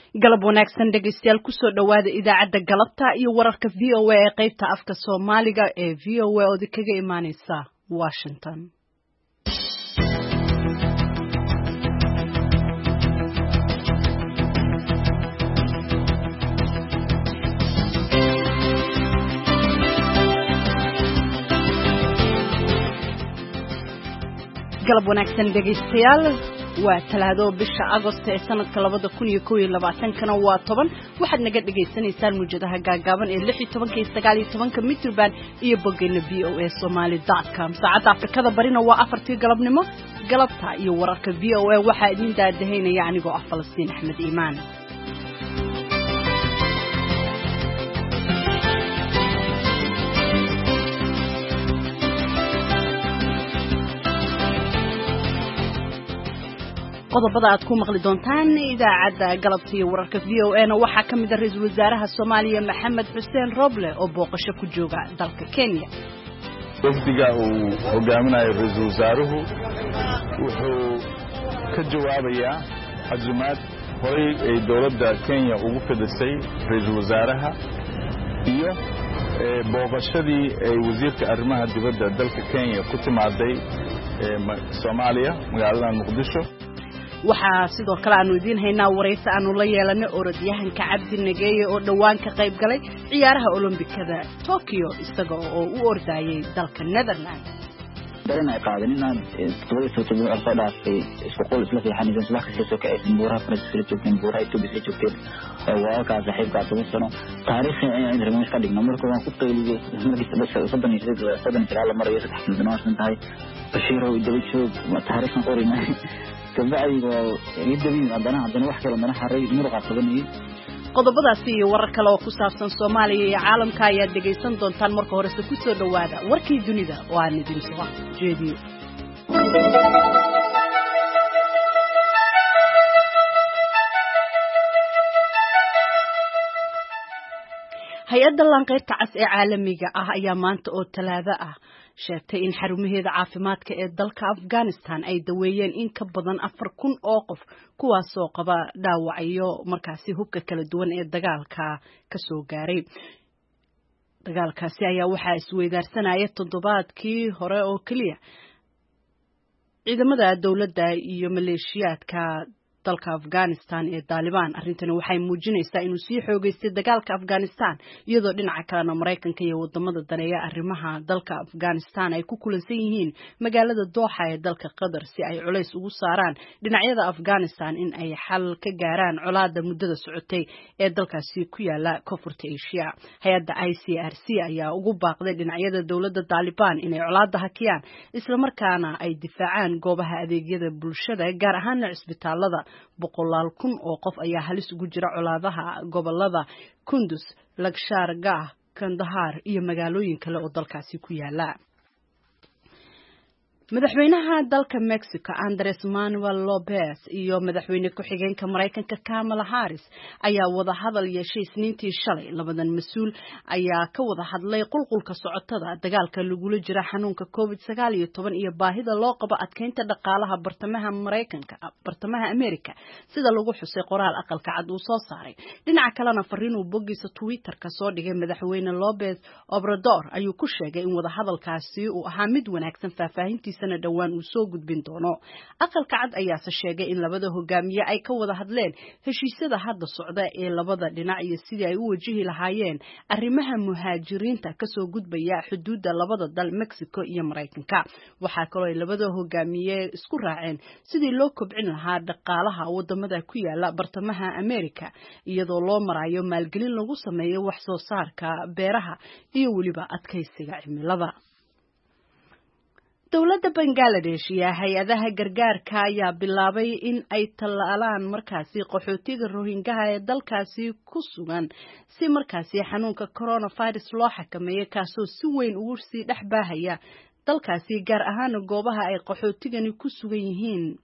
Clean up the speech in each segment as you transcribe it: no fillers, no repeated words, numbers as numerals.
galab wanaagsan dhegeystayaal ku soo dhawaada idaacadda galabta iyo wararka VOA ee qaybta afka Soomaaliga ee VOA oo kaga imaaneysa Washington. galab wanaagsan dhegeystayaal waa talaado bisha Agosto ee sanadka 2021 kana waa 10 waxaad naga dhageysanaysaan muujadaha gaagaaban ee 16 iyo 19 mitrban iyo boggeena voasomali.com saacada Afrikada barina waa 4 galabnimo galabta iyo wararka VOA waxa idin daadaheynaya anigoo ah Falastiin Axmed Iimaan qodobada aad ku maqli doontaan idaacadda galabta iyo wararka VOA-na waxaa ka mid ah ra'iisul wasaaraha Soomaaliya Maxamed Xuseen Roble oo booqasho ku jooga dalka Kenya. wafdiga uu hogaaminayo ra'iisul wasaaruhu wuxuu ka jawaabayaa casuumaad horay ay dowladda Kenya ugu fidisay ra'iisul wasaaraha iyo booqashadii ay wasiirka arrimaha dibadda dalka Kenya ku timaaday Soomaaliya magaalada Muqdisho. waxaa sidoo kale aanu idiin haynaa waraysi aanu la yeelanay orodyahanka Cabdi Nageeye oo dhawaan ka qayb galay ciyaaraha Olombikada Tokyo isaga oo u ordayay dalka Netherlands. dareen ay qaadanina toddoba soo dhaafay isku qol isla fiixanaysan subax kasta soo kacay buuraha Faransiiska joogteen buuraha Itoobiya joogteen waa ka saaxiibka 10 sano taariikh ay reemis ka dhigno markii aan ku qayliyay markii saddex la marayo saddex sano aan tahay bashiiro idalicho taariikhna qorinay kabacdi idabin haddana wax kale mana xaray muruqa qabanayay. qodobadaasi iyo warar kale oo ku saabsan Soomaaliya iyo caalamka ayaad dhageysan doontaan marka hore ku soo dhawaada warkii dunida oo aan idin soo jeediyo. hay-adda lanqeyrta cas ee caalamiga ah ayaa maanta oo talaado ah sheegtay in xarumaheeda caafimaadka ee dalka Afghanistan ay daweeyeen in ka badan 4,000 oo qof kuwaas oo qaba dhaawacyo markaasi hubka kala duwan ee dagaalka ka soo gaaray. dagaalkaasi ayaa waxa isweydaarsanaya toddobaadkii hore oo kaliya ciidamada dawladda iyo maleeshiyaadka dalka Afghanistan ee Taliban. arintani waxay muujinaysaa inuu sii xoogaystay dagaalka Afghanistan iyadoo dhinaca kalena Mareykanka iyo wadamada daneeya arrimaha dalka Afghanistan ay ku kulansan yihiin magaalada Doha ee dalka Qatar si ay culays ugu saaraan dhinacyada Afghanistan in ay xal ka gaaraan colaadda muddada socotay ee dalkaasi ku yaala Koonfurta Asia. hay'adda ICRC ayaa ugu baaqday dhinacyada dawladda Taliban inay colaadda hakiyaan isla markaana ay difaacaan goobaha adeegyada bulshada gaar ahaan cisbitaalada. 100,000 oo qof ayaa halis ugu jira colaadaha gobolada Kunduz, Lakshar Gah, Kandahar iyo magaalooyin kale oo dalkaasi ku yaala. madaxweynaha dalka Mexico Andres Manuel Lopez iyo madaxweyne ku-xigeenka Mareykanka Kamala Harris ayaa wada hadal yeeshay Isniintii shalay. labadan mas'uul ayaa ka wada hadlay qulqulka socotada dagaalka lagula jira xanuunka COVID-19 iyo baahida loo qabo adkeynta dhaqaalaha bartamaha Amerika sida lagu xusay qoraal aqalka cad uu soo saaray. dhinaca kalena fariin uu boggiisa Twitter ka soo dhigay madaxweyne Lopez Obrador ayuu ku sheegay in wada hadalkaasi uu ahaa mid wanaagsan faahfaahintiisa dhawaan uu soo gudbin doono. aqalka cad ayaa sheegay in labada hogaamiye ay ka wada hadleen heshiisyada hadda socda ee labada dhinac iyo sidii ay u wajihi lahaayeen arrimaha muhaajiriinta ka soo gudbaya xuduudda labada dal Mexico iyo Mareykanka. waxaa kaloo ay labada hogaamiye isku raaceen sidii loo kobcin lahaa dhaqaalaha wadamada ku yaala bartamaha Amerika iyadoo loo marayo maalgelin lagu sameeyo wax soo saarka beeraha iyo waliba adkeysiga cimilada. dawladda Bangladesh iyo hay'adaha gargaarka ayaa bilaabay in ay talaalaan markaasi qaxootiga Rohingya ee dalkaasi ku sugan si markaasi xanuunka coronavirus loo xakameeyo kaasoo si weyn ugu sii dhaxbaahaya dalkaasi gaar ahaan goobaha ay qaxootigani ku sugan yihiin.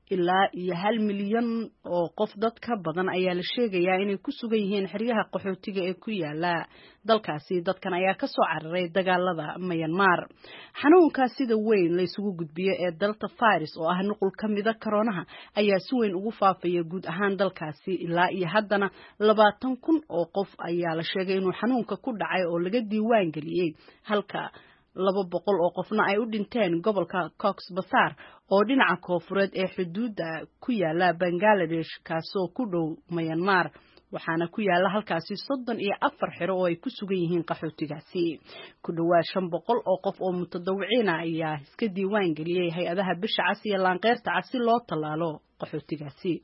ilaa iyo 1 milyan oo qof dad ka badan ayaa la sheegayaa inay ku sugan yihiin xeryaha qaxootiga ee ku yaala dalkaasi. Dadkan ayaa ka soo cararay dagaalada Myanmar. Xanuunka sida weyn la isugu gudbiyo ee Delta virus oo ah nuqul ka mid ah koronaha ayaa si weyn ugu faafaya guud ahaan dalkaasi. Ilaa iyo haddana 20,000 oo qof ayaa la sheegay inuu xanuunka ku dhacay oo laga diiwaan geliyay, halka 200 oo qofna ay u dhinteen gobolka Cox's Bazar oo dhinaca koonfureed ee xuduudda ku yaala Bangladesh kaasoo ku dhow Myanmar. waxaana ku yaala halkaasi 34 xero oo ay ku sugan yihiin qaxootigaasi. Ku dhawaad 500 oo qof oo mutadawiciin ah ayaa iska diiwaan geliyay hay'adaha bisha cas iyo laanqeyrta cas si loo tallaalo qaxootigaasi.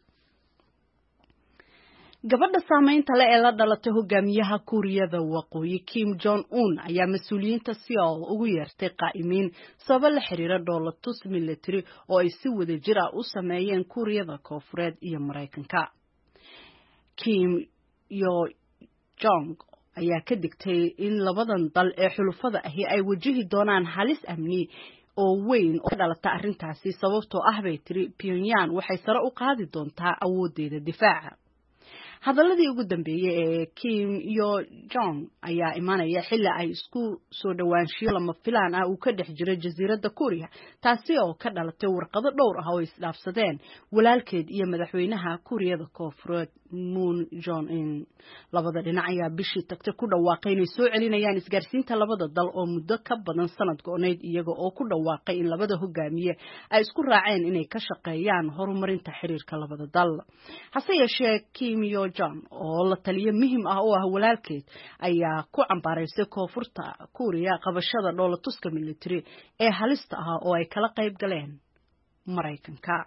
gabadha saameynta leh ee la dhalatay hogaamiyaha Kuuriyada Waqooyi Kim Jong-un ayaa mas'uuliyiinta Seoul ugu yeertay qaa'imiin sabab la xiriira dhoolatus military oo ay si wada jir ah u sameeyeen Kuuriyada Koonfureed iyo Mareykanka. Kim Yo Jong ayaa ka digtay in labadan dal ee xulufada ahi ay wajihi doonaan halis amni oo weyn oo dhalata arrintaasi sababtoo ah bay tiri Pyongyang waxay sare u qaadi doontaa awoodeeda difaaca. Hadaladii ugu dambeeyay ee Kim Yo Jong ayaa imaanaya xilli ay isku soo dhawaanshiyo lama filaan ah uu ka dhex jiro jasiiradda Kuuriya, taasi oo ka dhalatay warqado dhowr ah oo isdhaafsadeen walaalkeed iyo madaxweynaha Kuuriyada Koonfureed Moon Jae-in. Labada dhinac ayaa bishii tagtay ku dhawaaqay inay soo celinayaan isgaarsiinta labada dal oo muddo ka badan sanad go'need, iyaga oo ku dhawaaqay in labada hogaamiye ay isku raaceen inay ka shaqeeyaan horumarinta xiriirka labada dal. Hase yeeshee Kim Yo Jong oo la taliye muhiim ah oo ah walaalkeed ayaa ku cambaaraysay koonfurta Kuuriya qabashada dhoolatuska military ee halista ah oo ay kala qayb galeen Mareykanka.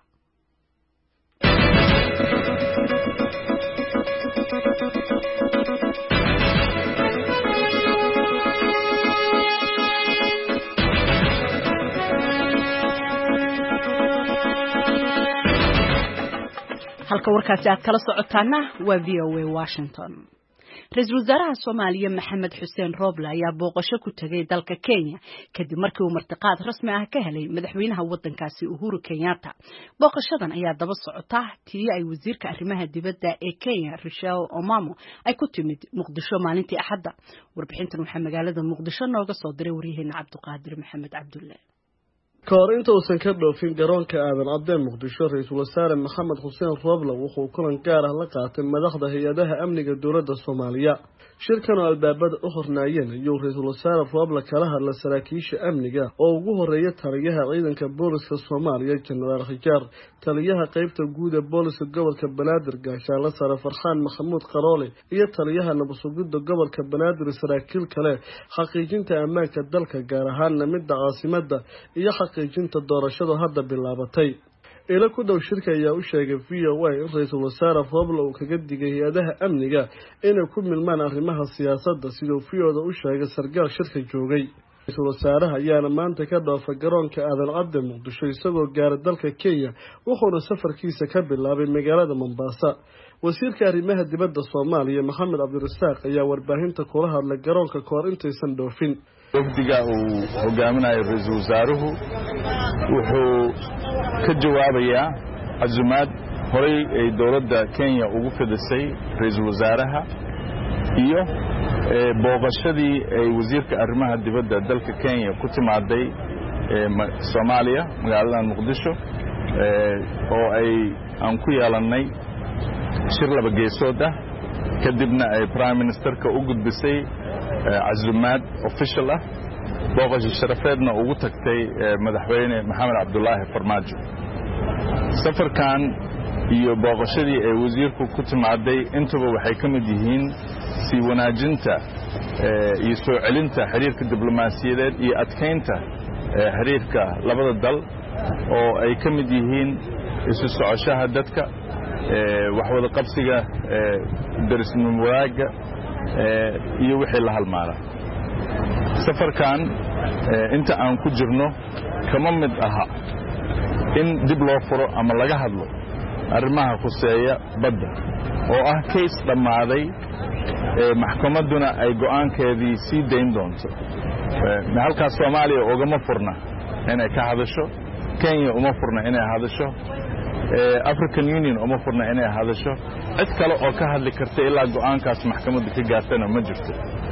halka warkaasi aad kala socotaana waa VOA Washington. Ra'iisul Wasaaraha Soomaaliya Maxamed Xuseen Roble ayaa booqasho ku tagay dalka Kenya kadib markii uu martiqaad rasmi ah ka helay madaxweynaha waddankaasi Uhuru Kenyatta. Booqashadan ayaa daba socota tii ay wasiirka arrimaha dibadda ee Kenya Rachel Omamo ay ku timid Muqdisho maalintii Axadda. Warbixintan waxaa magaalada Muqdisho nooga soo diray waryaheena Cabduqaadir Maxamed Cabdulle. kahor inta uusan ka dhoofin garoonka aadan cadeen Muqdisho, Ra'iisul Wasaare Maxamed Xuseen Roble wuxuu kulan gaar ah la qaatay madaxda hay'adaha amniga dowladda Soomaaliya. shirkan oo albaabada u hornaayeen ayuu Ra'iisul Wasaare Roble kala hadlay saraakiisha amniga oo ugu horeeya taliyaha ciidanka booliska Soomaaliya Generaal Xijaar, taliyaha qaybta guud ee booliska gobolka Banaadir Gaashaale Sare Farxaan Maxamuud Qaroole iyo taliyaha nabadsugidda gobolka Banaadir saraakiil kale xaqiijinta ammaanka dalka gaar ahaan midda caasimadda iyo xaqiijinta doorashada hadda bilaabatay. ila ku dhow shirka ayaa u sheegay VOA in Ra'iisul Wasaare Roble uu kaga digay hay'adaha amniga inay ku milmaan arrimaha siyaasadda sidoo VOA u sheegay sargaal shirka joogay. Ra'iisul Wasaaraha ayaana maanta ka dhoofay garoonka aadan cadde Muqdisho isagoo gaaray dalka Kenya, wuxuuna safarkiisa ka bilaabay magaalada Mombasa. wasiirka arrimaha dibadda Soomaaliya Maxamed Cabdirasaaq ayaa warbaahinta kula hadlay garoonka kahor intaysan dhoofin. wafdiga uu hogaaminayo Ra'iisul Wasaaruhu wuxuu ka jawaabayaa casumaad horay ay dowladda Kenya ugu fidisay Ra'iisul Wasaaraha iyo booqashadii ay wasiirka arrimaha dibadda dalka Kenya ku timaaday Soomaaliya magaalada Muqdisho oo aan ku yeelanay shir laba geesood ah, kadibna ay Prime Ministerka u gudbisay casumaad official ah, booqasho sharafeedna ugu tagtay madaxweyne Maxamed Cabdullaahi Farmaajo. safarkan iyo booqashadii ay wasiirku ku timaaday intuba waxay ka mid yihiin si wanaajinta iyo soo celinta xiriirka diblomaasiyadeed iyo adkeynta xiriirka labada dal oo ay ka mid yihiin isu socoshaha dadka, wax wada qabsiga darisnimo wadaagga iyo wixii la halmaala. safarkan inta aan ku jirno kama mid aha in dib loo furo ama laga hadlo arrimaha khuseeya badda oo ah case dhammaaday, maxkamadduna ay go'aankeedii sii dayn doonto. halkaas Soomaaliya ugama furna inay ka hadasho, Kenya uma furna inay hadasho, African Union uma furna inay hadasho cid kale oo ka hadli karta ilaa go'aankaas maxkamadda ka gaartana ma jirto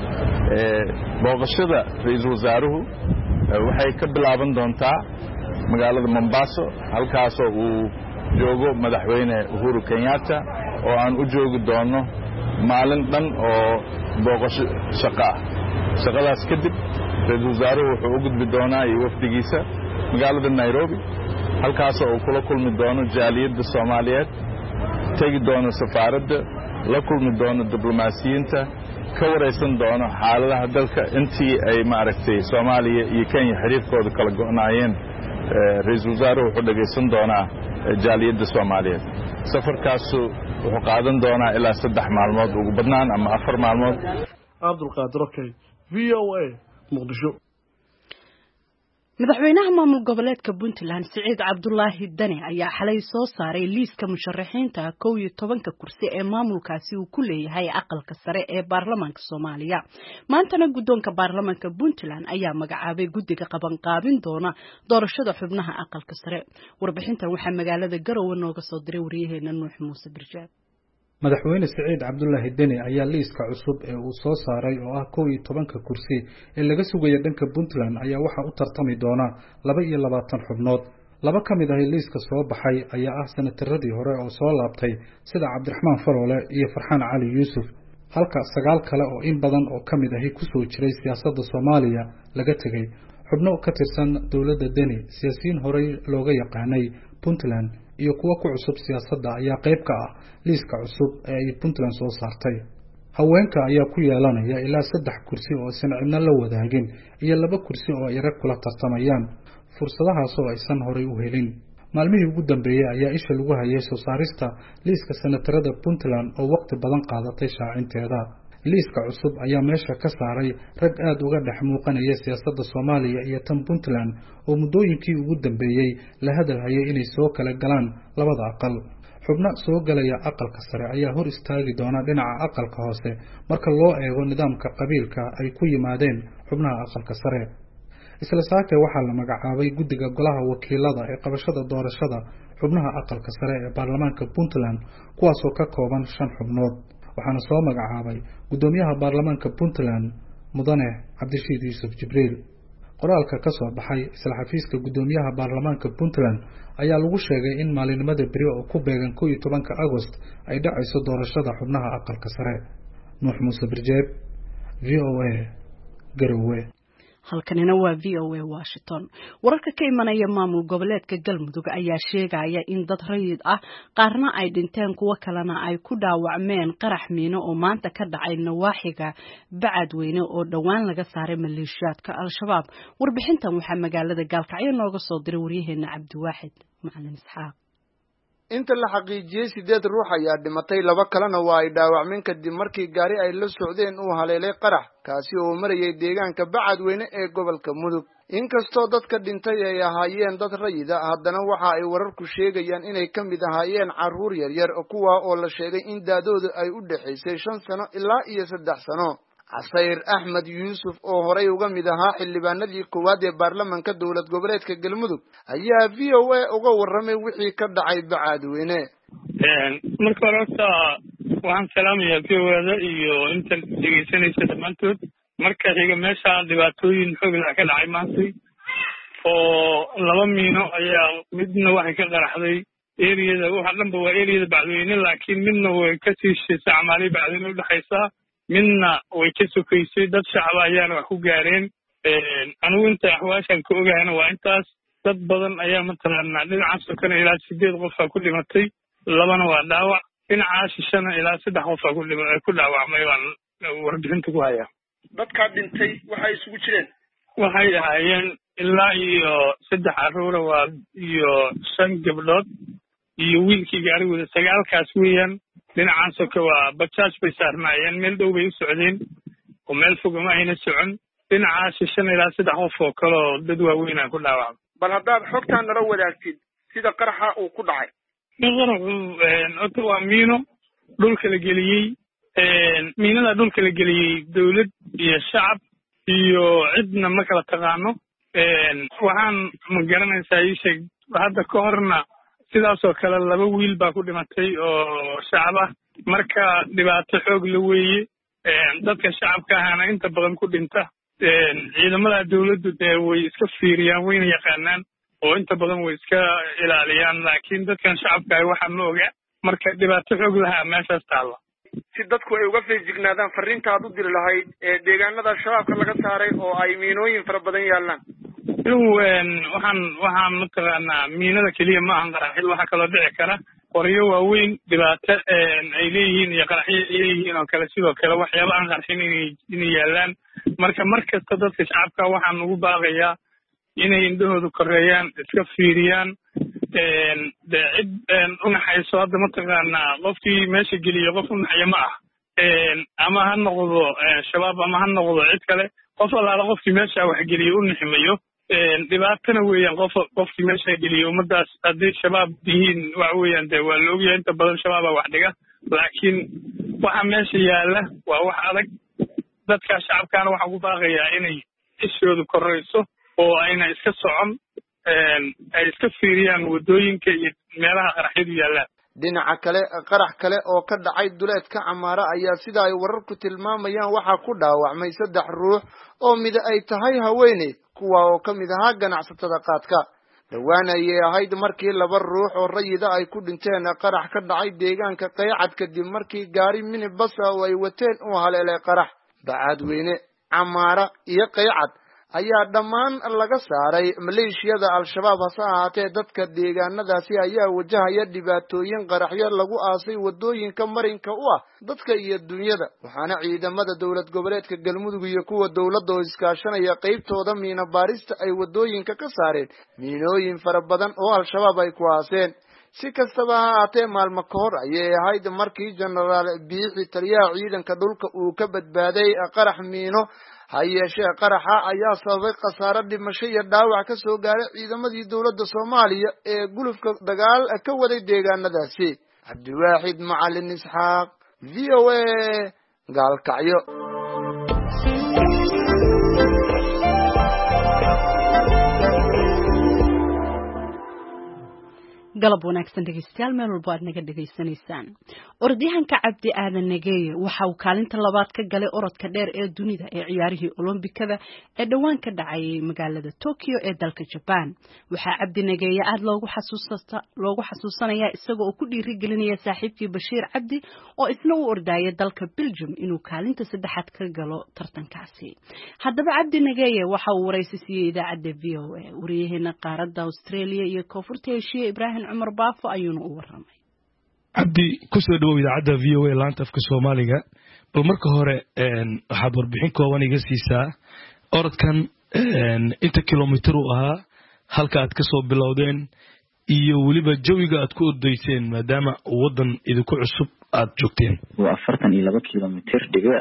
booqashada ra'iisul wasaaruhu waxay ka bilaaban doontaa magaalada Mombasa halkaas oo uu joogo madaxweyne Uhuru Kenyatta oo aan u joogi doono maalin dhan oo booqasho shaqadaas kadib ra'iisul wasaaruhu wuxuu u gudbi doonaa iyo wafdigiisa magaalada Nairobi halkaas oo kula kulmi doono jaaliyadda Soomaaliyeed tagi doono safaaradda la kulmi doono diblomaasiyiinta ka wareysan doono xaaladaha dalka intii ay maaragtay Soomaaliya iyo Kenya xiriirkooda kala go'naayeen ra'iisul wasaaruhu wuxuu dhageysan doonaa jaaliyadda Soomaaliyeed safarkaas wuxuu qaadan doonaa ilaa 3 maalmood ugu badnaan ama 4 maalmood Abdulqaadir Okay VOA Muqdisho madaxweynaha maamul goboleedka Puntland Siciid Cabdullaahi Dani ayaa xalay soo saaray liiska musharaxiinta 11 kursi ee maamulkaasi uu ku leeyahay aqalka sare ee baarlamaanka Soomaaliya maantana guddoonka baarlamaanka Puntland ayaa magacaabay guddiga qabanqaabin doona doorashada xubnaha aqalka sare warbixintan waxaa magaalada Garowe nooga soo diray wariyaheena Nuux Muuse Birjaab madaxweyne Siciid Cabdullaahi Dani ayaa liiska cusub ee uu soo saaray oo ah 11 kursi ee laga sugayo dhanka Puntland ayaa waxa uu tartami doona 22 xubnood laba kamid ah liiska soo baxay ayaa ah sanataradii hore oo soo laabtay sida Cabdiraxmaan Faroole iyo Farxaan Cali Yuusuf halka 9 kale oo in badan oo kamid ah ku soo jiray siyaasadda Soomaaliya laga tagay xubno ka tirsan dawladda Dani siyaasiyiin hore looga yaqaanay Puntland iyo kuwa ku cusub siyaasadda ayaa qayb ka ah liiska cusub ee ay Puntland soo saartay haweenka ayaa ku yeelanaya ilaa 3 kursi oo cidna la wadaagin iyo 2 kursi oo ay rag kula tartamayaan fursadahaas oo aysan horey u helin maalmihii ugu dambeeyay ayaa isha lagu hayay soo saarista liiska senatarada Puntland oo waqti badan qaadatay shaacinteeda liiska cusub ayaa meesha ka saaray rag aad uga dhex muuqanaya siyaasadda Soomaaliya iyo tan Puntland oo muddooyinkii ugu dambeeyay la hadalhayay inay soo kala galaan labada aqal xubno soo galaya aqalka sare ayaa hor istaagi doona dhinaca aqalka hoose marka loo eego nidaamka qabiilka ay ku yimaadeen xubnaha aqalka sare isla saakay waxaa la magacaabay guddiga golaha wakiilada ee qabashada doorashada xubnaha aqalka sare ee baarlamaanka Puntland kuwaas oo ka kooban 5 xubnood waxaana soo magacaabay gudoomiyaha baarlamaanka Puntland mudane Cabdishiid Yuusuf Jibriil qoraalka ka soo baxay isla xafiiska gudoomiyaha baarlamaanka Puntland ayaa lagu sheegay in maalinimada bari oo ku beegan 11 August ay dhacayso doorashada xubnaha aqalka sare Nuux Muuse Birjaab VOA Garowe halkanina waa VOA Washington wararka ka imanaya maamul goboleedka Galmudug ayaa sheegaya in dad rayid ah qaarna ay dhinteen kuwa kalena ay ku dhaawacmeen qarax miino oo maanta ka dhacay nawaaxiga Bacadweyne oo dhawaan laga saaray maleeshiyaadka Al-Shabaab warbixintan waxaa magaalada Gaalkacyo nooga soo diray wariyaheena Cabdiwaaxid Macalin Isxaaq inta la xaqiijiyay 8 ruux ayaa dhimatay 2 kalena waa ay dhaawacmeen kadib markii gaari ay la socdeen uu haleelay qarax kaasi oo marayay deegaanka Bacadweyne ee gobolka Mudug inkastoo dadka dhintay ay ahaayeen dad rayid ah haddana waxa ay wararku sheegayaan inay ka mid ahaayeen caruur yaryar kuwa oo la sheegay in daadoodu ay u dhaxaysay 5 sano ilaa iyo 3 sano Asayr Ahmed Yuusuf oo horey uga mid ahaa xildhibaanadii koowaad ee baarlamaanka dawlad goboleedka Galmudug ayaa VOA uga warramay wixii ka dhacay Bacadweyne marka horta waxaan salaamayaa VOA iyo inta dhegeysanaysa dhammaantood marka xiga meesha dhibaatooyin xoog leh ka dhacay maantay oo 2 miino ayaa midna waxay ka qaraxday eriyada waxa dhanba waa eriyada Bacadweyne laakiin midna way ka sii isticmaalay Bacadweyne u dhaxaysa midna way ka sokaysay dad shacab ayaana wax ku gaareen anigu inta axwaashan ka ogahayna waa intaas dad badan ayaa matalaana dhinacaas oo kana ilaa 8 qof ku dhimatay 2na waa dhaawac dhinacaas 5 ilaa 3 qof ku dhaawacmay waan warbixinta ku hayaa dadka dhintay waxay isugu jireen waxay ahaayeen ilaa iyo 3 caruur waa iyo 5 gabdhood iyo wiilkii gaarigooda 9 kaas weeyaan dhinacaas oo ka waa bajaaj bay saarnaayeen meel dhow bay u socdeen oo meel fog ma ayna socon dhinacaas 5 ilaa 3 qof oo kale oo dad waaweyn ah ku dhaawacmay bal haddaad xogtaan nala wadaagtid sida qaraxa uu ku dhacay qaraxu waa miino dhulka la geliyey miinada dhulka la geliyey dawlad iyo shacab iyo cidna ma kala taqaano waxaan ma garanaysaa ii sheeg hadda ka horna sidaasoo kale 2 wiil baa ku dhimatay oo shacab ah marka dhibaato xoog la weeye dadka shacabka ahana inta badan ku dhinta ciidamada dawladdu way iska fiiriyaan wayna yaqaanaan oo inta badan way iska ilaaliyaan laakiin dadkan shacabka ay waxa ma oga marka dhibaato xoog laha meeshaas taala si dadku ay uga feejignaadaan fariinta aad u diri lahayd ee deegaanada shabaabka laga saaray oo ay miinooyin fara badan yaalaan waxaan mataqaanaa miinada keliya ma ahan qaraxyo waxa kaloo dhici kara qoryo waaweyn dhibaato ay leeyihiin iyo qaraxyo ay leeyihiin oo kale sidoo kale waxyaaba aan qarxin inay yaalaan markasta dadka shacabka waxaan ugu baaqayaa inay indhahooda koreeyaan iska fiiriyaan cid unaxayso hadda mataqaanaa qofkii meesha geliyo qof unaxaya ma ah ama ha noqdo shabaab ama ha noqdo cid kale qof allaala qofkii meesha wax geliyo u niximayo dhibaatana weeyaan qofkii meesha geliyo ummadaas haddii shabaab yihiin waxa weeyaan dee waa la ogyahay inta badan shabaaba wax dhiga laakiin waxa meesha yaala waa wax adag dadka shacabkaana waxaan ku baaqayaa inay ishooda korayso oo ayna iska socon ay iska fiiriyaan wadooyinka iyo meelaha qaraxyadu yaalaan dhinaca kale qarax kale oo ka dhacay duleedka Camaara ayaa sida ay wararku tilmaamayaan waxa ku dhaawacmay 3 ruux oo mid ay tahay haweeney kuwa oo kamid ahaa ganacsatada qaadka dhawaan ayay ahayd markii 2 ruux oo rayida ay ku dhinteen qarax ka dhacay deegaanka Qaycad kadib markii gaari minibus oo ay wateen uu haleelay qarax Bacadweyne Camaara iyo Qaycad ayaa dhammaan laga saaray maleeshiyada al-shabaab hase ahaatee dadka deegaanadaasi ayaa wajahaya dhibaatooyin qaraxyo lagu aasay wadooyinka marinka u ah dadka iyo dunyada waxaana ciidamada dawlad goboleedka Galmudug iyo kuwa dawladda oo iskaashanaya qaybtooda miina baarista ay wadooyinka ka saareen miinooyin fara badan oo al-shabaab ay ku aaseen si kastaba ha ahaatee maalmo ka hor ayay ahayd markii Generaal Biixi taliyaha ciidanka dhulka uu ka badbaaday qarax miino hayeeshee qaraxa ayaa sababay khasaare dhimasho iyo dhaawac ka soo gaaray ciidamadii dawladda Soomaaliya ee gulufka dagaal ka waday deegaanadaasi Cabdiwaaxid Macalin Isxaaq VOA Gaalkacyo galab wanaagsan dhegeystayaal meel walba aad naga dhageysanaysaan orodyahanka Cabdi Aadan Nageeye waxa uu kaalinta labaad ka galay orodka dheer ee dunida ee ciyaarihii Olombikada ee dhawaan ka dhacay magaalada Tokyo ee dalka Japan waxa Cabdi Nageeye aad loogu xasuusanayaa isagoo ku dhiirigelinaya saaxiibkii Bashiir Cabdi oo isna u ordayay dalka Belgium inuu kaalinta 3aad ka galo tartankaasi haddaba Cabdi Nageeye waxa uu wareysi siiyay idaacadda VOA wariyaheena qaaradda Australia iyo Koonfurta Aasiya Ibrahim Umar Baafo ayuuna u waramay Cabdi ku soo dhawow idaacadda VOA laanta afka Soomaaliga bal marka hore waxaad warbixin kooban iga siisaa orodkan inta kiiloomitir uu ahaa halka aad ka soo bilowdeen iyo waliba jawiga aad ku ordayseen maadaama wadan idinku cusub aad joogteen waa 42 kiiloomitir dhiga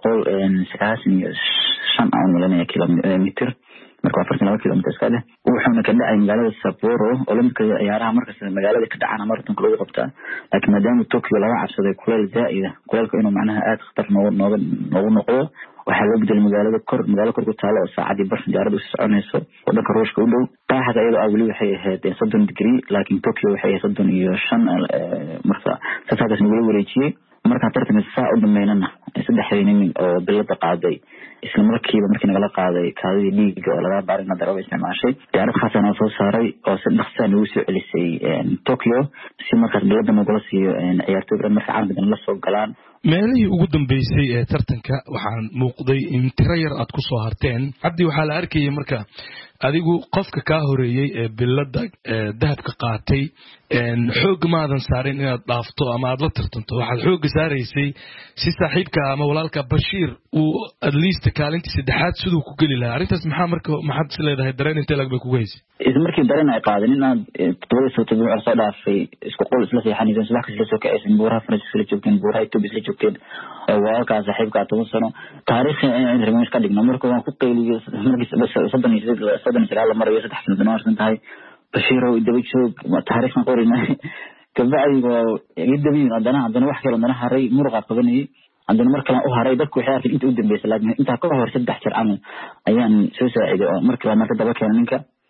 195 kiiloomitir marka 42 kiiloomitir iska leh wuxuuna ka dhacay magaalada Sapporo Olombikada ciyaaraha markaas magaalada ka dhacana maratonka lagu qabtaa laakiin maadaama Tokyo laga cabsaday kuleel zaa'id kuleelka inuu macnaha aad khatar noogu noqdo waxaa loo bedelay magaalo kor ku taalo saacadii bar diyaaradu soconayso oo dhanka Ruushka u dhow qaaxada iyadoo wali waxay ahayd 30 degree laakiin Tokyo waxay ahayd 35 marka safaadaas nagu wareejiyay marka tartanka saa u dhameynana 3 nin oo bilada qaaday isla markiiba markii nagala qaaday kaadidii dhiigga oo laga baarina darooba isticmaashay diyaarad khaasana soo saaray oo si dhaqso ah ugu soo celisay Tokyo si markaas bilada nagula siiyo ciyaartooyda marka caalamka la soo galaan meelihii ugu dambeysay ee tartanka waxaan muuqday in tiro yar aad ku soo harteen Cabdi waxaa la arkayay marka adigu qofka ka horeeyay ee bilada dahabka qaatay xoog maadan saarin inaad dhaafto ama aad la tartanto waxaad xoog saaraysay si saaxiibka ama walaalka Bashiir uu at least kaalintii 3aad sidoo ku gali lahaa arintaas maxaad isleedahay dareen intee lag bay kugu haysay markii dareen ay qaadeen inaad 7 soo dhaafay isku qol isla fiixanaysan subax kasta soo kacaysan buuraha Faransiiska la joogteen buuraha Itoobiya la joogteen walaalka saaxiibka 10 sano taariikhi aan reemis ka dhigno markii waan ku qeyliyay markii 7 marayo 3 sano dhanaan tahay Bashiir oo daba joog taariikhna qorina kabacdi waa yidabiyeen haddana wax kale mana haray muruqa qabanayay haddana markale u haray dadku waxay inta u dambeysay laakiin inta ka hor 3 jeer camal ayaan soo saaciday oo markii daba keenay ninka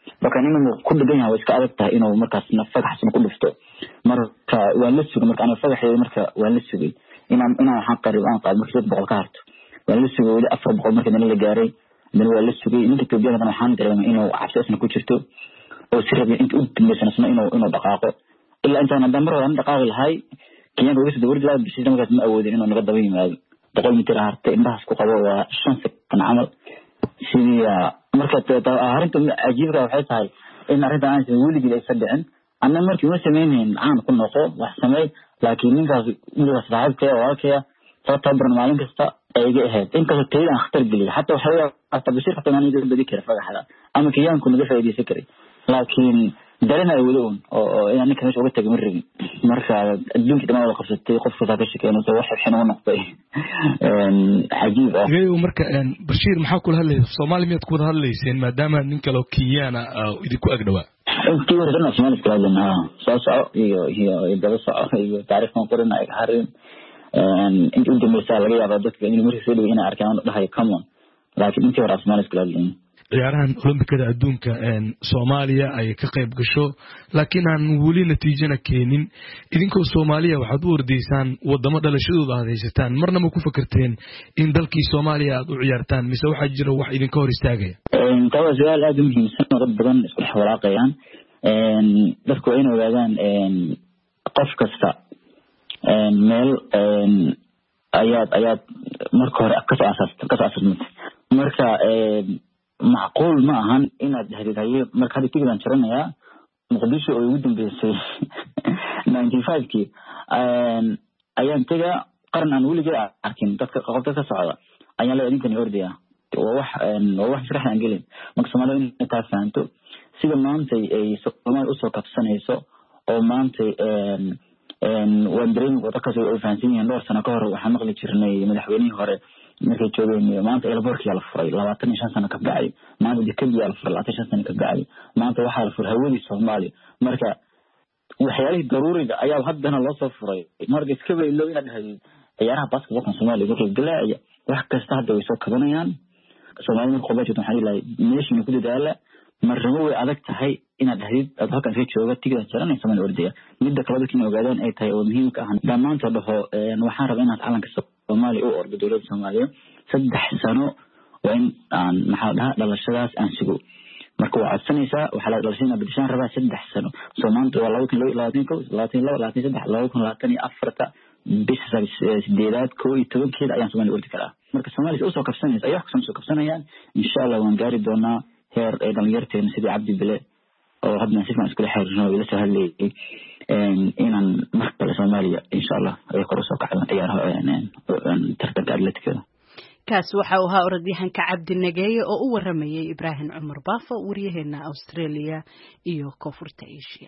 marka inuu ku dhagan yahay iska adag tahay inuu markaas fagaxsan ku dhufto marka waa la sugay marka ana fagaxay marka waa la sugay inaan waxaan qarib aan qaad markii 100 ka harto waa la sugay wali 400 markii la gaaray dan waa la sugay inta Itoobiyadan waxaan dareemay inuu cabsasna ku jirto oo si rabay inta uu timaysana inuu dhaqaaqo illa intaan damar aan dhaqaaqo lahay kiyaan ugu soo wardi lahayd bishii markaas ma awoodin inuu naga daba yimaado 100 mitir hartay indaas ku qabo waa 5 sano camal sidii marka arinta ajiibka waxay tahay in arinta aan weligii ay fadhicin anna markii uu sameeyeen aan ku noqo wax sameey laakiin ninkaas inuu saacadka waa kaya tabar maalin kasta ay iga ahayd inkastoo teedan khatar geliya hatta waxa bashir xataa aan idin badi kara fagaxda ama kiyaanku naga faa'iideysan karay laakiin dareen ay wadaon oo inaan ka meesha uga tagay marrigi marka adduunka dhammaan wada qabsatay qofka ka shaqeynaya soo wax xinoo noqday ajiib ah marka bashir maxaa kula hadlayay Soomaali mid ku hadlayseen maadaama nin kale oo Kiyaana idinku agdhawaa intii hore dadna Soomaali iska hadlayna soo iyo daba soo iyo taariikhdan qorina ay harin inta uu dambeeyay laga yaabo dadka inay markii soo dhaweeyeen arkaan dhahay common laakiin intii hore Soomaali iska hadlayna ciyaarahan Olombikada adduunka Soomaaliya ay ka qayb gasho laakiin aan wali natiijana keenin idinkoo Soomaaliya waxaad u wardeysaan wadamo dhalashadooda aad haysataan marna ma ku fakarteen in dalkii Soomaaliya aad u ciyaartaan mise waxa jira wax idinka hor istaagaya tawa su'aal aad u muhiimsan oo dad badan isku xawalaaqayaan dadku ay ogaadaan qof kasta meel ayaad marka hore ka soo aasastay marka macquul ma ahan inaad hadiyay marka hadii tigidan jiranaya muqdisho oo ugu dambeysay 95kii ayaan taga qaran aan weliga arkin dadka qofka ka socda ayaan la idinkan ordaya oo wax sharax aan gelin marka Soomaaliya inay ka faanto sida maanta ay Soomaaliya u soo kabsanayso oo maanta wandering wada ka soo faansiinayeen dhowr sano ka hor waxaan maqli jirnay madaxweynihii hore markay joogeen maanta airportka la furay 25 sano ka bacay maanta dekadiya la furay 25 sano ka bacay maanta waxa la furay hawadii Soomaaliya marka waxyaalaha daruuriga ayaa haddana loo soo furay marka iska weeylo inaad dhahay ciyaaraha basketballka Soomaaliya dadka galaya wax kasta hadda way soo kabanayaan Soomaaliya qodobada waxaan ilaahay meeshii ku dadaala marrabo way adag tahay inaad dhahayd aad halkan ka jooga tigida jaranay Soomaaliya ordaya midda kale dadkii ogaadaan ay tahay oo muhiim ah dhamaanto dhaho waxaan rabaa inaad calanka Soomaaliya u ordo dawladda Soomaaliya 3 sano oo in aan maxaa dhalashadaas aan sugo marka waa codsanaysaa waxa la dhalashay bidishaan rabaa 3 sano Soomaaliya waa 2024 bisha sideedaad 11 ayaan Soomaaliya ordi karaa marka Soomaaliya u soo kabsanaysa ayaa ku soo kabsanayaan insha Allah waan gaari doonaa heer ay dhalinyarteen sidii Cabdi Bile oo hadda si fiican isku xiriirno ila soo hadlay inaan markale Soomaaliya insha Allah ay kor u soo kacdo ciyaaraha tartanka atletikada kaas waxa uu ahaa orodyahanka Cabdi Nageeye oo u waramayay Ibrahim Cumar Baafo wariyaheena Australia iyo Koonfurta Asia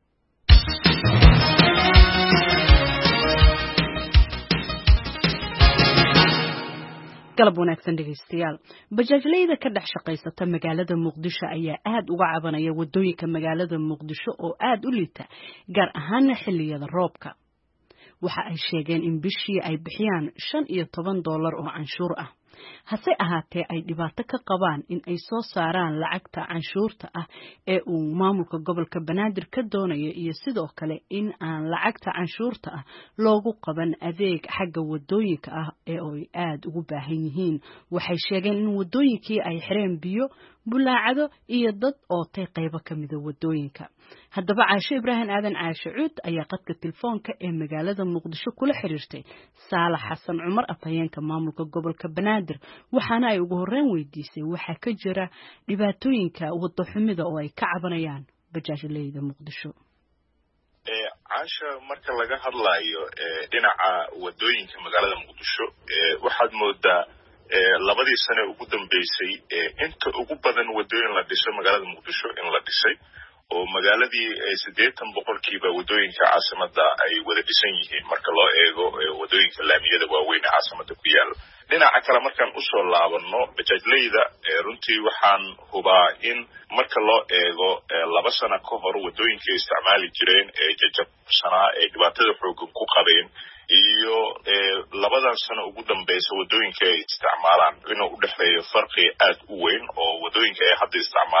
galab wanaagsan dhageystayaal bajaajleyda ka dhex shaqaysata magaalada Muqdisho ayaa aad uga cabanaya wadooyinka magaalada Muqdisho oo aad u liita gaar ahaan xilliyada roobka waxa ay sheegeen in bishii ay bixiyaan $15 oo canshuur ah hase ahaatee ay dhibaato ka qabaan in ay soo saaraan lacagta canshuurta ah ee uu maamulka gobolka Banaadir ka doonayo iyo sidoo kale in aan lacagta canshuurta ah loogu qaban adeeg xagga wadooyinka ah ee ay aad ugu baahan yihiin waxay sheegeen in wadooyinkii ay xireen biyo bulaacado iyo dad oo tay qaybo kamid ah wadooyinka haddaba Caasho Ibrahim Aadan Caasho Cuud ayaa qadka telefoonka ee magaalada Muqdisho kula xiriirtay Saalax Xasan Cumar afhayeenka maamulka gobolka Banaadir waxaana ay ugu horreyn weydiisay waxa ka jira dhibaatooyinka wado xumida oo ay ka cabanayaan bajaajleyda Muqdisho Caasho marka laga hadlayo dhinaca wadooyinka magaalada Muqdisho waxaad moodaa labadii sano ugu dambeysay inta ugu badan wadooyin la dhisay magaalada Muqdisho in la dhisay oo magaaladii 80% wadooyinka caasimada ay wada dhisan yihiin marka loo eego wadooyinka laamiyada waaweyn ee caasimada ku yaal dhinaca kale markaan u soo laabano bajaajleyda runtii waxaan hubaa in marka loo eego 2 sano ka hor wadooyinka isticmaali jireen ee jajabsanaa ee dhibaatada xooggan ku qabeen iyo 2 sano ugu dambeysay wadooyinka ay isticmaalaan inuu u dhaxeeyo farqi aad u weyn oo wadooyinka ay hadda isticmaalaan uu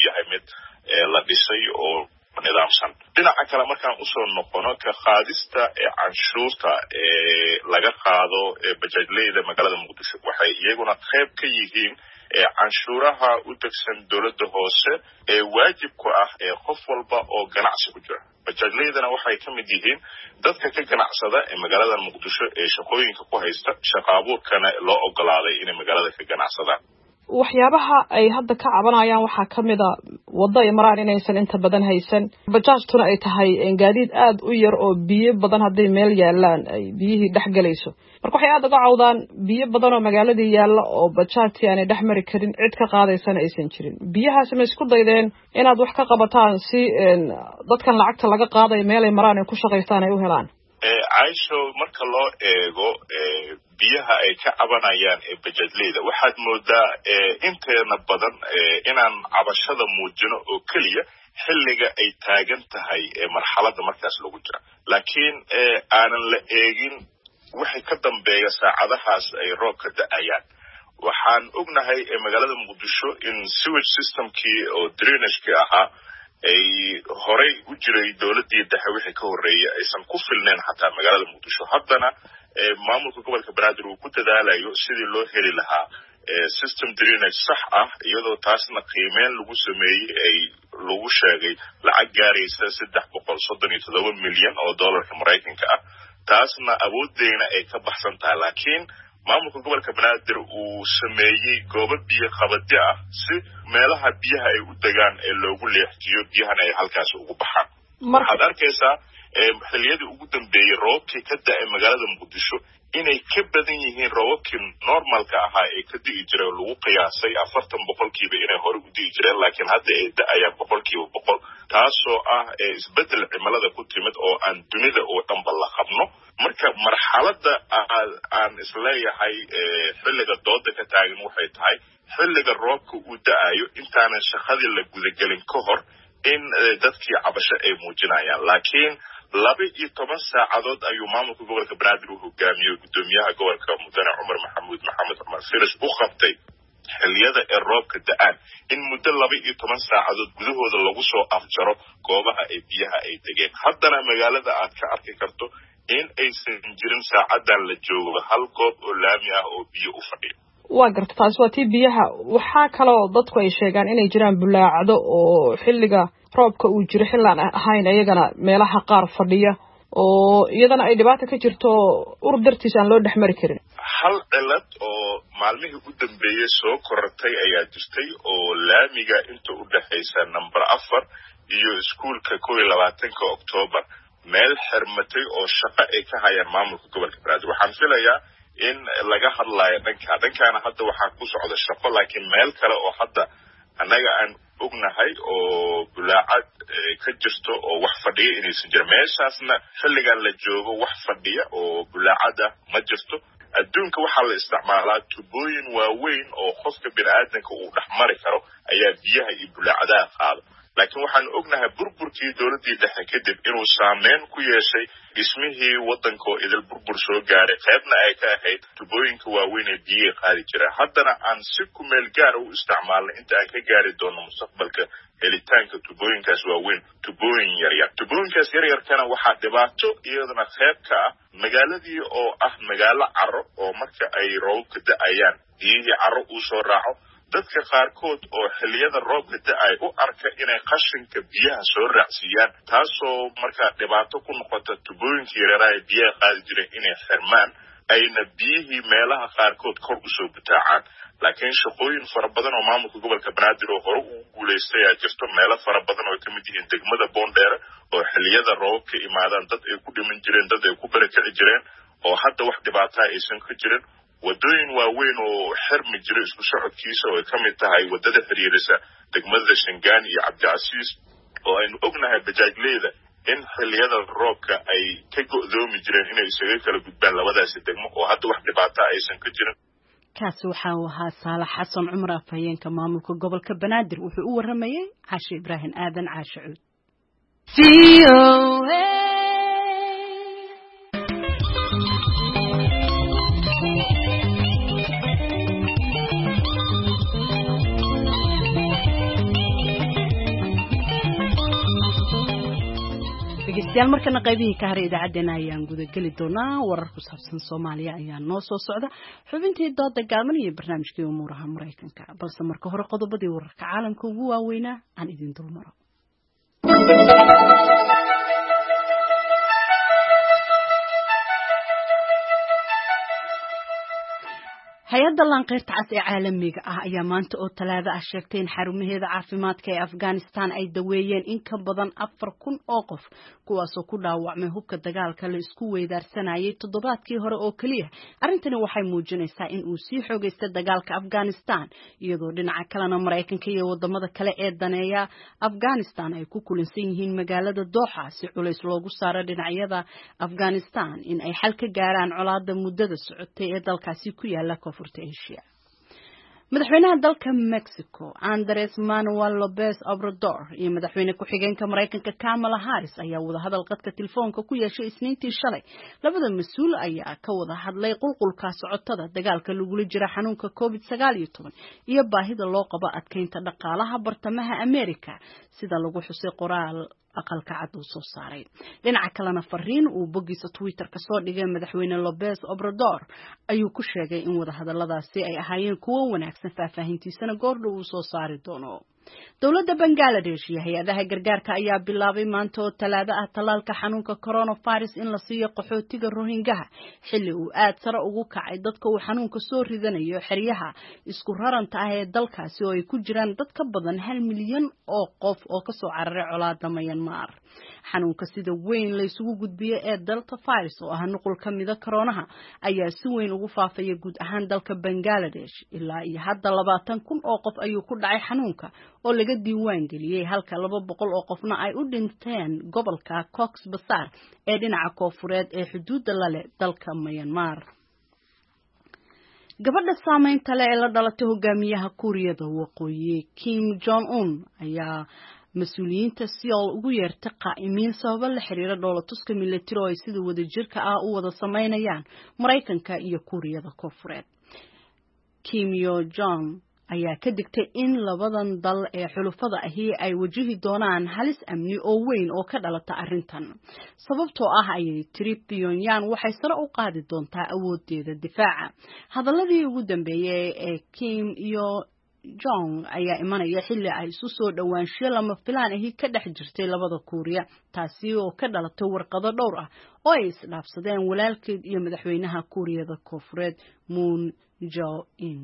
yahay mid la dhisay oo nidaamsan. dhinaca kale markaan usoo noqono ka qaadista canshuurta laga qaado bajaajleyda magaalada muqdisho waxay iyaguna qayb ka yihiin canshuuraha u degsan dowladda hoose waajib ku ah qof walba oo ganacsi ku jira. bajaajleydana waxay ka mid yihiin dadka ka ganacsada magaalada muqdisho shaqooyinka ku haysta shaqo abuurkana loo ogolaaday inay magaalada ka ganacsadaan. waxyaabaha ay hadda ka cabanayaan waxaa ka mid a waddo ay maraan inaysan inta badan haysan, bajaajtuna ay tahay gaadiid aad u yar oo biyo badan hadday meel yaalaan ay biyihii dhex galayso. marka waxay aad uga cawdaan biyo badan oo magaaladii yaalla oo bajaajtii aanay dhex mari karin, cid ka qaadaysana aysan jirin. biyahaasi ma isku daydeen inaad wax ka qabataan si dadkan lacagta laga qaadayo meel ay maraan ay ku shaqaystaan ay u helaan? caisho marka loo eego biyaha ay ka cabanayaan bajaajleyda waxaad moodaa inteena badan inaan cabashada muujino oo keliya xilliga ay taagan tahay marxaladda markaas lagu jira, laakiin aanan la eegin wixii ka dambeeya saacadahaas ay roobka da'ayaan. waxaan ognahay magaalada muqdisho in sewage systemkii oo drainagekii ahaa ay horey u jiray dowladii dhexe wixii ka horeeyay aysan ku filneen xataa magaalada muqdisho. haddana maamulka gobolka banaadir uu ku dadaalayo sidii loo heli lahaa system drainage sax ah, iyadoo taasna qiimeyn lagu sameeyey ay lagu sheegay lacag gaaraysa 337 milyan oo dollarka Mareykanka ah. taasna awooddeena ay ka baxsan tahay, laakiin maamulka gobolka banaadir uu sameeyey goobo biyo qabadi ah si meelaha biyaha ay u degaan ee loogu leexjiyo biyahana ay halkaas ugu baxaan. waxaad arkaysaa xilliyadii ugu dambeeyey roobkii ka da'ay magaalada muqdisho inay ka badan yihiin roobabkii normalka ahaa ee ka di'i jiray lagu qiyaasay 40% inay hore u di'i jireen, laakiin hadda ay da'ayaan 100%, taasoo ah isbedel cimilada ku timid oo aan dunida oo dhanba la qabno. marka marxaladda aan isleeyahay xilliga dooda ka taagan waxay tahay xilliga roobka uu da'ayo intaanan shaqadii la gudagelin ka hor in dadkii cabasho ay muujinayaan, laakiin 12 saacadood ayuu maamulka gobolka banaadir u hogaamiyey gudoomiyaha gobolka mudane cumar maxamuud maxamed cumar firish u qabtay xilliyada ee roobka da'aan in muddo 12 saacadood gudahooda lagu soo afjaro goobaha ay biyaha ay degeen. haddana magaalada aad ka arki karto in aysan jirin saacadan la joogo hal goob oo laami ah oo biyo u fadhiyo. waa garta taasi waa tii biyaha. waxaa kaloo dadku ay sheegaan inay jiraan bulaacdo oo xilliga roobka uu jiro xillaan ahayn iyagana meelaha qaar fadhiya oo iyadana ay dhibaato ka jirto ur dartiis aan loo dhex mari karin. hal cilad oo maalmihii u dambeeyey soo korortay ayaa jirtay oo laamiga inta u dhexaysa number 4 iyo iskuulka 21 Oktoobar meel xirmatay oo shaqo ay ka hayaan maamulka gobolka banaadir. waxaan filayaa in laga hadlayo dhankaana hadda waxaa ku socda shaqo, laakiin meel kale oo hadda annaga aan ognahay oo bulaacad ka jirto oo wax fadhiya inaysan jirin. meeshaasna xilligan la joogo wax fadhiya oo bulaacada ma jirto. adduunka waxaa la isticmaalaa tubooyin waaweyn oo qofka bini'aadanka uu dhex mari karo ayaa biyaha iyo bulaacadaha qaada, laakiin waxaan ognahay burburkii dowladii dhexe kadib inuu saameyn ku yeeshay dhismihii waddanka oo idil burbur soo gaaray, qaybna ay ka ahayd tubooyinka waaweyn ee biyaha qaadi jira. haddana aan si ku meel gaara u isticmaalnay inta aan ka gaari doono mustaqbalka helitaanka tubooyinkaas waaweyn tubooyin yaryar. tubooyinkaas yaryarkana waxaa dhibaato iyadana qayb ka ah magaaladii oo ah magaalo carro oo marka ay roobka da'ayaan biyihii carro uu soo raaco. dadka qaarkood oo xilliyada roobka da'ay u arka inay qashinka biyaha soo raacsiiyaan, taasoo markaa dhibaato ku noqota tubooyinkii yaryaraha ee biyaha qaadi jireen inay xirmaan ayna biyihii meelaha qaarkood kor usoo butaacaan. laakiin shaqooyin fara badan oo maamulka gobolka banaadir oo hore ugu guulaystay ayaa jirto. meelo fara badan oo ka mid yihiin degmada boondheere oo xilliyada roobka imaadaan dad ay ku dhiman jireen, dad ay ku barakici jireen oo hadda wax dhibaataa aysan ka jirin. wadooyin waaweyn oo xirmi jiray isku socodkiisa oo ay ka mid tahay wadada xiriirisa degmada Shangaani iyo Cabdicasiis oo aynu ognahay bajaajleyda in xilliyada roobka ay ka go'doomi jireen inay isaga kala gudbaan labadaasi degmo oo hadda wax dhibaato aysan ka jirin. kaasi waxa uu ahaa Saalax Xasan Cumar afhayeenka maamulka gobolka Banaadir wuxuu u waramayay Caashe Ibraahin Aadan Caashe Cuud. dhegeystayaal markana qaybihii ka haray idaacadeena ayaan gudageli doonaa warar ku saabsan Soomaaliya ayaa noo soo socda xubintii dooda gaaban iyo barnaamijkii umuuraha Mareykanka balse marka hore qodobadii wararka caalamka ugu waaweynaa aan idin dulmaro hay-adda lanqeyrta cas ee caalamiga ah ayaa maanta oo talaado ah sheegtay in xarumaheeda caafimaadka ee Afghanistan ay daweeyeen in ka badan 4,000 oo qof kuwaasoo ku dhaawacmay hubka dagaalka la isku weydaarsanayay toddobaadkii hore oo kaliya arrintani waxay muujinaysaa in uu sii xoogaysta dagaalka Afghanistan iyadoo dhinaca kalena Mareykanka iyo wadamada kale ee daneeya Afghanistan ay ku kulansan yihiin magaalada Doha si culays loogu saaro dhinacyada Afghanistan in ay xal ka gaaraan colaadda muddada socotay ee dalkaasi ku yaala madaxweynaha dalka Mexico Andrés Manuel López Obrador iyo madaxweyne ku-xigeenka Mareykanka Kamala Harris ayaa wada hadal qadka telefoonka ku yeeshay Isniintii shalay labada mas'uul ayaa ka wada hadlay qulqulka socotada dagaalka lagula jira xanuunka COVID-19 iyo baahida loo qabo adkeynta dhaqaalaha bartamaha Amerika sida lagu xusay qoraal aqalka cad uu soo saaray dhinaca kalena fariin uu bogiisa Twitter ka soo dhigay madaxweyne López Obrador ayuu ku sheegay in wada hadalladaasi ay ahaayeen kuwo wanaagsan faahfaahintiisana goordhow uu soo saari doono dowladda Bangladesh iyo hay'adaha gargaarka ayaa bilaabay maanta oo talaado ah talaalka xanuunka coronavirus in la siiyo qaxootiga Rohingya xilli uu aad sare ugu kacay dadka uu xanuunka soo ridanayo xeryaha isku raranta ah ee dalkaasi oo ay ku jiraan dad ka badan 1 milyan oo qof oo ka soo cararay colaadda Myanmar xanuunka sida weyn la isugu gudbiyay ee Delta virus oo ah nuqul ka mid ah koronaha ayaa si weyn ugu faafaya guud ahaan dalka Bangladesh ilaa iyo hadda 20,000 oo qof ayuu ku dhacay xanuunka oo laga diiwaan geliyay halka 200 oo qofna ay u dhinteen gobolka Cox's Bazar ee dhinaca koonfureed ee xuduudda la leh dalka Myanmar gabadha saameynta leh ee la dhalatay hogaamiyaha Kuuriyada Waqooyi Kim Jong-un ayaa mas'uuliyiinta Seoul ugu yeertay qaa'imiin sabab la xiriira dhoolatuska military oo ay sida wadajirka ah u wada sameynayaan Mareykanka iyo Kuuriyada Koonfureed Kim Yo Jong ayaa ka digtay in labadan dal ee xulufada ahi ay wajihi doonaan halis amni oo weyn oo ka dhalata arrintan sababtoo ah ayay tiri Pyongyang waxay sare u qaadi doontaa awoodeeda difaaca hadaladii ugu dambeeyay ee Kim iyo Jong ayaa imanaya xilli ay isu soo dhawaansho lama filaan ahi ka dhex jirtay labada Kuuriya taasi oo ka dhalatay warqado dhowr ah oo ay isdhaafsadeen walaalkeed iyo madaxweynaha Kuuriyada Koonfureed Moon Jae-in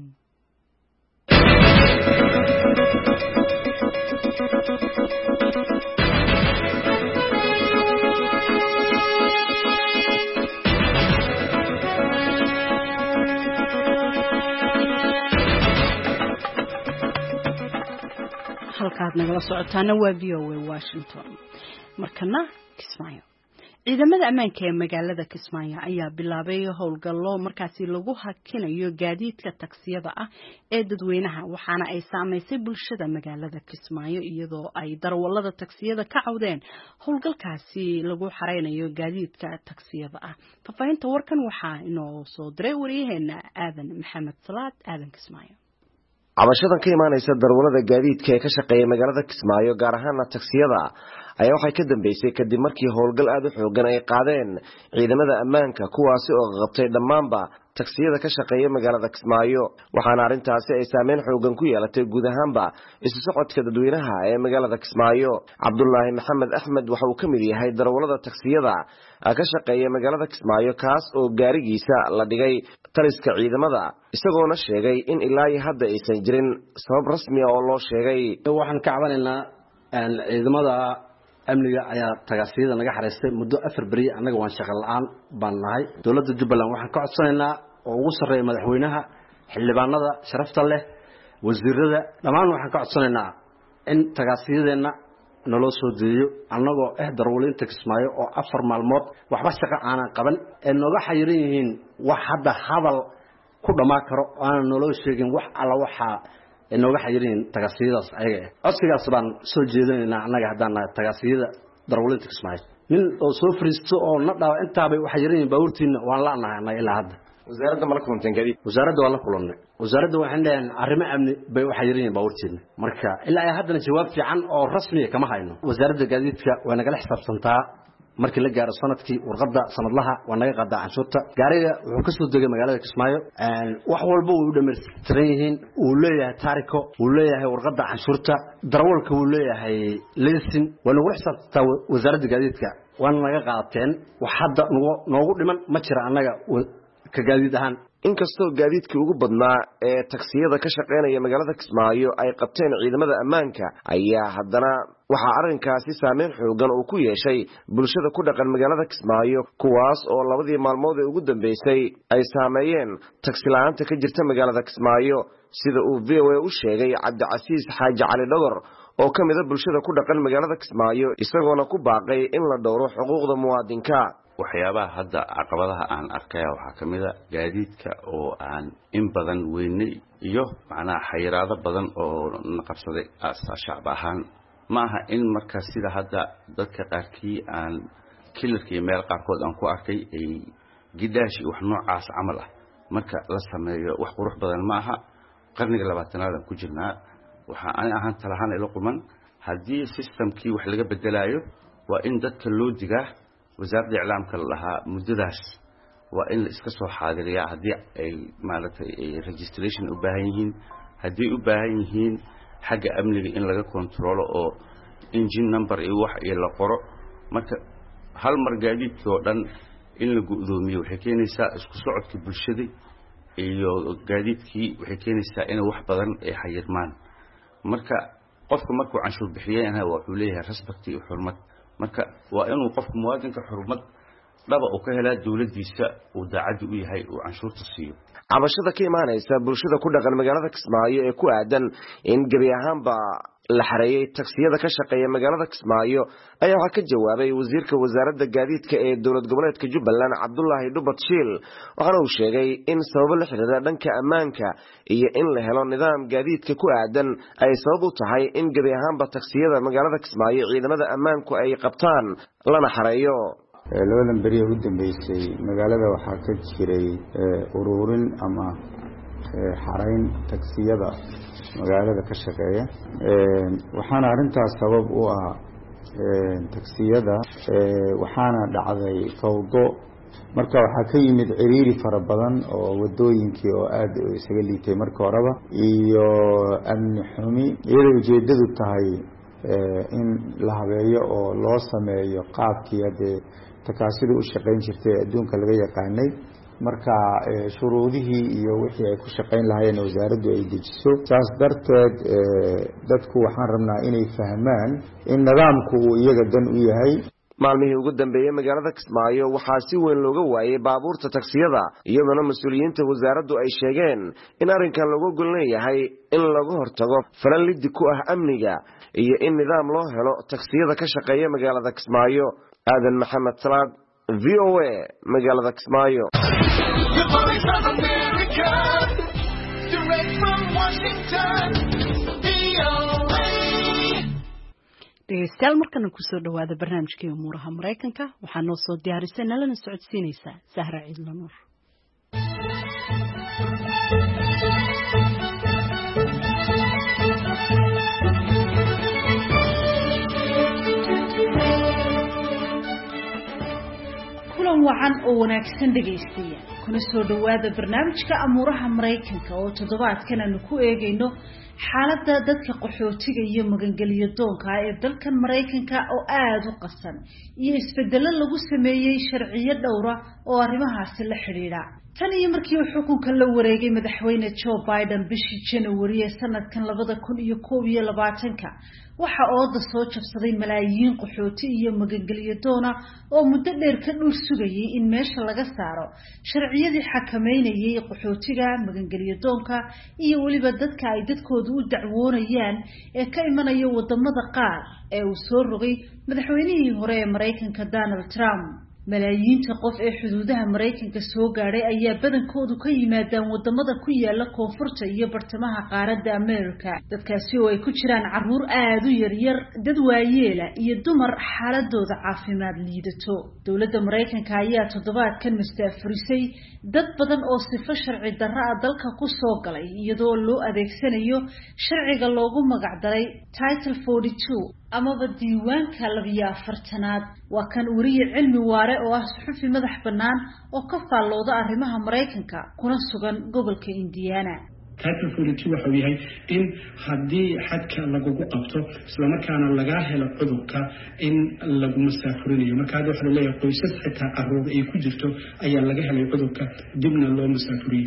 halkaad nagala socotaana waa VOA Washington markana Kismaayo ciidamada ammaanka ee magaalada Kismaayo ayaa bilaabay howlgallo markaasi lagu hakinayo gaadiidka taksiyada ah ee dadweynaha waxaana ay saameysay bulshada magaalada Kismaayo iyadoo ay darwalada taksiyada ka cawdeen howlgalkaasi lagu xareynayo gaadiidka taksiyada ah faafahinta warkan waxaa inoo soo diray wariyaheena Aadan Maxamed Salaad Aadan Kismaayo cabashadan ka imaanaysa darwalada gaadiidka ee ka shaqeeya magaalada Kismaayo gaar ahaan taksiyada ayaa waxay ka dambeysay kadib markii howlgal aad u xoogan ay qaadeen ciidamada ammaanka kuwaasi oo qabtay dhammaanba taksiyada ka shaqeeya magaalada Kismaayo waxaana arrintaasi ay saameyn xoogan ku yeelatay guud ahaanba isu socodka dadweynaha ee magaalada Kismaayo Cabdullaahi Maxamed Axmed waxa uu ka mid yahay darwalada taksiyada ka shaqeeya magaalada Kismaayo kaas oo gaarigiisa la dhigay taliska ciidamada isagoona sheegay in ilaa hadda aysan jirin sabab rasmi ah oo loo sheegay waxaan ka cabanaynaa ciidamada amniga ayaa taksiyada naga xareystay muddo 4 bari anaga waan shaqo la'aan baan nahay dawladda Jubbaland waxaan ka codsanaynaa oo ugu sareeyo madaxweynaha xildhibaanada sharafta leh wasiirada dhamaan waxaan ka codsanaynaa in taksiyadeena naloo soo deeyo anagoo darwaliinta Kismaayo oo 4 maalmood waxba shaqo aan qaban ee nooga xayiran yihiin wax hadda hadal ku dhamaa karo aan naloo sheegin wax alla waxa inooga xayirin taksiyadaas ayaga codsigaas baan soo jeedinaynaa anaga hadaan taksiyada darwaliinta Kismaayo nin oo soo fariisto oo na dhaaw inta bay wax xayirin baawurtiina waan la nahay ilaa hadda wasaaradda ma la kulanteen gaadiid wasaaradda waa la kulannay wasaaradda waxaan leeyahay arrimo amni bay wax xayirin baawurtiina marka ilaa ay haddana jawaab fiican oo rasmi kama hayno wasaaradda gaadiidka waa naga xisaabtantaa markii la gaaro sanadkii warqada sanadlaha waa naga qaadaa canshuurta gaariga wuxuu ka soo degay magaalada Kismaayo wax walba uu dhamaystiran yihiin uu leeyahay taariko uu leeyahay warqada canshuurta darawalka uu leeyahay laysin waa lagu xisaabtaa wasaaradda gaadiidka waan naga qaateen wax hadda noogu dhiman ma jira anaga ka gaadiid ahaan inkastoo gaadiidkii ugu badnaa ee taksiyada ka shaqeynaya magaalada Kismaayo ay qabteen ciidamada ammaanka ayaa haddana waxaa arrinkaasi saameyn xoogan uu ku yeeshay bulshada ku dhaqan magaalada Kismaayo kuwaas oo labadii maalmood ee ugu dambeysay ay saameeyeen taksi la'aanta ka jirta magaalada Kismaayo sida uu VOA u sheegay Cabdicasiis Xaaji Cali Dhogor oo ka mid ah bulshada ku dhaqan magaalada Kismaayo isagoona ku baaqay in la dhowro xuquuqda muwaadinka waxyaabaha hadda caqabadaha aan arkay waxa kamid ah gaadiidka oo aan in badan weynay iyo macnaha xayiraado badan oo naqabsaday shacab ahaan maaha in marka sida hadda dadka qaarkii aan kilirkii meel qaarkood aan ku arkay ay gidaashi wax noocaas camal ah marka la sameeyo wax qurux badan maaha qarniga 20aad ku jirnaa waxa aan ahaan talahan ila quman hadii systemkii wax laga bedelayo waa in dadka loo digaa wasaaradda islaamka laha muddadaas waa in la iska soo xaadiriyaa hadii ay maaragtay registration u baahan yihiin hadii u baahan yihiin xagga amniga in laga kontrolo oo engine number iyo wax la qoro marka hal mar gaadiidkii oo dhan in la gudoomiyo waxay keenaysaa isku socodka bulshada iyo gaadiidkii waxay keenaysaa in wax badan ay xayirmaan marka qofka markuu canshuur bixiyayna wuxuu leeyahay respect iyo xurmad marka waa inuu qofku muwaadinka xurmad dhaba uu ka helaa dawladdiisa uu daacad u yahay oo canshuurta siiyo cabashada ka imaanaysa bulshada ku dhaqan magaalada Kismaayo ee ku aadan in gabi ahaanba la xareeyay taksiyada ka shaqeeya magaalada Kismaayo ayaa waxa ka jawaabay wasiirka wasaaradda gaadiidka ee dowlad goboleedka Jubbaland Cabdullaahi Dhubat Shiil waxaana uu sheegay in sabab la xiriira dhanka ammaanka iyo in la helo nidaam gaadiidka ku aadan ay sabab u tahay in gabi ahaanba taksiyada magaalada Kismaayo ciidamada ammaanku ay qabtaan lana xareeyo labadan beri ugu dambeysay magaalada waxaa ka jiray ururin ama xarayn taksiyada magaalada ka shaqeeya waxaana arintaas sabab u ah taksiyada waxaana dhacday fawdo marka waxaa ka yimid ciriiri fara badan oo wadooyinkii oo aad isaga liitay marka horeba iyo amni xumi iyadoo ujeedadu tahay in la habeeyo oo loo sameeyo qaabkii hadee takaasida u shaqayn jirtay adduunka laga yaqaanay marka shuruudihii iyo wixii ay ku shaqayn lahaayeen wasaaraddu ay dejiso saas darteed dadku waxaan rabnaa inay fahmaan in nidaamku uu iyaga dan u yahay maalmihii ugu dambeeyay magaalada Kismaayo waxaa si weyn looga waayay baabuurta taksiyada iyadoo mas'uuliyiinta wasaaraddu ay sheegeen in arrinkan lagu golleeyahay in laga hortago falal lid ku ah amniga iyo in nidaam loo helo taksiyada ka shaqeeya magaalada Kismaayo aadan maxamed salaad VOA magaalada Kismaayo dhegeystayaal markana kusoo dhawaada barnaamijkii umuuraha Mareykanka waxaa noo soo diyaarisay nalana socodsiinaysa Sahra Ciidla Nuur kulan wacan oo wanaagsan dhegeystayaal kuna soo dhawaada barnaamijka umuuraha Mareykanka oo toddobaadkan aanu ku eegayno xaaladda dadka qaxootiga iyo magangeliyo doonka ee dalkan Mareykanka oo aad u qasan iyo isbeddello lagu sameeyay sharciyo dhowra oo arrimahaasi la xiriira tan iyo markii uu xukunka la wareegay madaxweyne Joe Biden bishii January ee sanadkan 2021 waxa ooda soo jabsaday malaayiin qaxooti iyo magangeliyo doona oo muddo dheer ka dhul sugayay in meesha laga saaro sharciyadii xakameynayay qaxootiga magangeliyo doonka iyo waliba dadka ay dadkoodu u dacwoonayaan ee ka imanaya wadamada qaar ee uu soo rogay madaxweynihii hore ee Mareykanka Donald Trump malaayiinta qof ee xuduudaha Mareykanka soo gaaray ayaa badankoodu ka yimaadaan wadamada ku yaala koonfurta iyo bartamaha qaaradda Amerika dadkaasi oo ay ku jiraan caruur aad u yar dad waayeela iyo dumar xaaladooda caafimaad liidato dawladda Mareykanka ayaa toddobaadkan mustaafurisay dad badan oo sifo sharci darro ah dalka ku soo galay iyadoo loo adeegsanayo sharciga loogu magac daray Title 42 amaba diiwaanka 42aad waa kan wariye cilmi waare oo ah suxufi madax bannaan oo ka faallooda arrimaha Mareykanka kuna sugan gobolka Indiana. Title 42 waxa uu yahay in haddii xadka lagu qabto isla markaana laga helo cudurka in lagu masaafurinayo marka waxa la leeyahay qoysas xitaa carruur ay ku jirto ayaa laga helay cudurka dibna loo masaafuriyay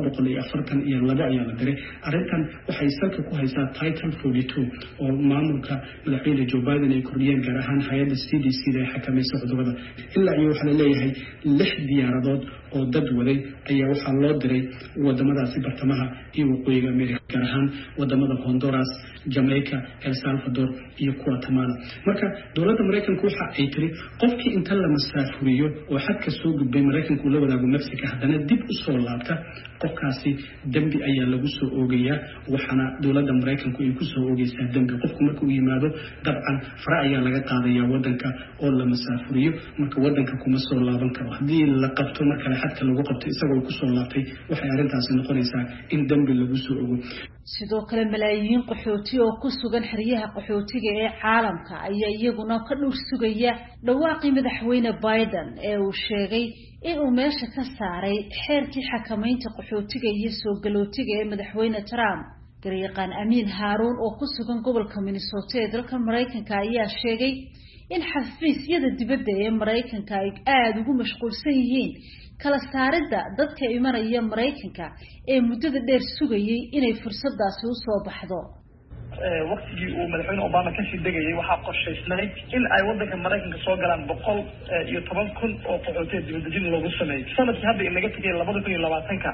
242 ayaa la diray arrintan waxay salka ku haysaa Title 42 oo maamulka madaxweyne Joe Biden ay kordhiyeen gaar ahaan hay'adda CDC ee xakamaysa cudurrada ilaa iyo waxa la leeyahay 6 diyaaradood oo dad waday ayaa waxaa loo diray wadamadaasi bartamaha iyo waqooyiga Amerika gaar ahaan wadamada Honduras, Jamaica, El Salvador iyo Guatemala marka dowladda Mareykanka waxa ay tiri qofkii inta la masaafuriyo oo xadka soo gudbay Mareykanka la wadaago Mexico haddana dib u soo laabta qofkaasi dambi ayaa lagu soo oogayaa waxana dowladda Mareykanka ay ku soo oogaysaa dambi qofku markuu yimaado dabcan fara ayaa laga qaadayaa wadanka oo la masaafuriyo marka wadanka kuma soo laaban karo haddii la qabto marka xadka lagu qabto isagoo ku soo laabtay waxay arrintaasi noqonaysaa in dambi lagu soo ogo sidoo kale malaayiin qaxooti oo ku sugan xeryaha qaxootiga ee caalamka ayaa iyaguna ka dhul sugaya dhawaaqii madaxweyne Biden ee uu sheegay in uu meesha ka saaray xeerkii xakamaynta qaxootiga iyo soo galootiga ee madaxweyne Trump garyaqaan Amiin Haroun oo ku sugan gobolka Minnesota ee dalka Mareykanka ayaa sheegay in xafiisyada dibadda ee Mareykanka ay aad ugu mashquulsan yihiin kala saaridda dadka imanaya Mareykanka ee muddada dheer sugayay inay fursadaasi u soo baxdo waqtigii uu madaxweyne Obama ka sii degayay waxa qorshaysnay in ay wadanka Mareykanka soo galaan 110,000 oo qaxooti dibadda loogu sameeyay sanadkii hadda inaga tagay 2020ka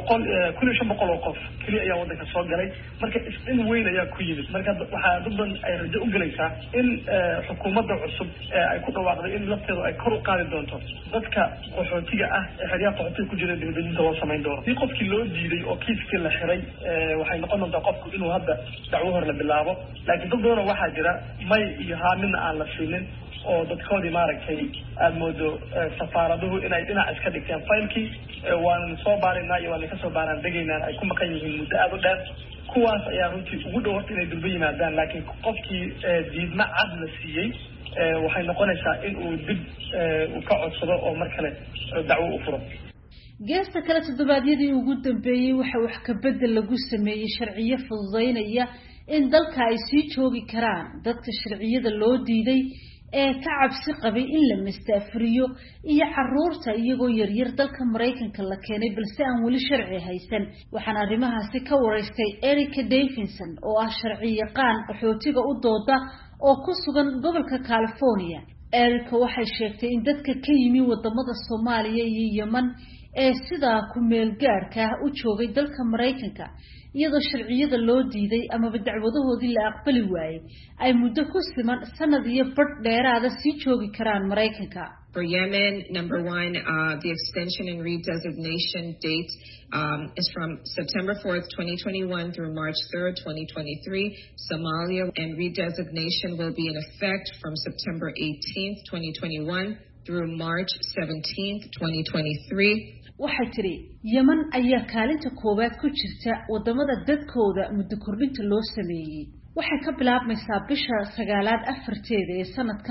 1,500 oo qof kaliya ayaa wadanka soo galay marka isdin weyn ayaa ku yimid marka waxa dadban ay rajo u galaysaa in xukuumadda cusub ay ku dhawaaqday in lafteedu ay kor u qaadi doonto dadka qaxootiga ah ee xiriyaha qaxootiga ku jira dibadda loo sameyn doono si qofkii loo diiday oo kiiskii la xiray waxay noqon doontaa qofku inuu hadda dacwo hor la bilaabo laakiin dad badan waxa jira may iyo haamina aan la siinin oo dadkoodii maaragtay aad moodo safaaraduhu inay dhinac iska dhigteen faylkii waan soo baarinaa iyo waan ka soo baaraan degaynaan ay ku maqan yihiin muddo aad u dheer kuwaas ayaa runtii ugu dhow inay dulba yimaadaan laakiin qofkii diidma cad la siiyey waxay noqonaysaa in uu dib u ka codsado oo mar kale dacwo u furo geesta kale toddobaadyadii ugu dambeeyay waxa wax ka bedel lagu sameeyay sharciyo fududeynaya in dalka ay sii joogi karaan dadka sharciyada loo diiday ee ka cabsi qabay in la mastaafuriyo iyo carruurta iyagoo yaryar dalka Mareykanka la keenay balse aan weli sharci haysan waxaan arrimahaasi ka wareystay Erica Davidson oo ah sharci yaqaan qaxootiga u dooda oo ku sugan gobolka California Erica waxay sheegtay in dadka ka yimi wadamada Soomaaliya iyo Yemen ee sida ku meel gaarka ah u joogay dalka Mareykanka iyadoo sharciyada loo diiday ama dacwadahoodii la aqbali waayay ay muddo ku siman sanad iyo badh dheeraada sii joogi karaan Mareykanka. For Yemen, number one, the extension and redesignation date is from September 4th, 2021 through March 3rd, 2023. Somalia and redesignation will be in effect from September 18th, 2021 through March 17th, 2023. waxay tiri Yemen ayaa kaalinta koowaad ku jirta wadamada dadkooda muddo kordhinta loo sameeyay waxay ka bilaabmaysaa bisha 9aad afarteeda ee sanadkan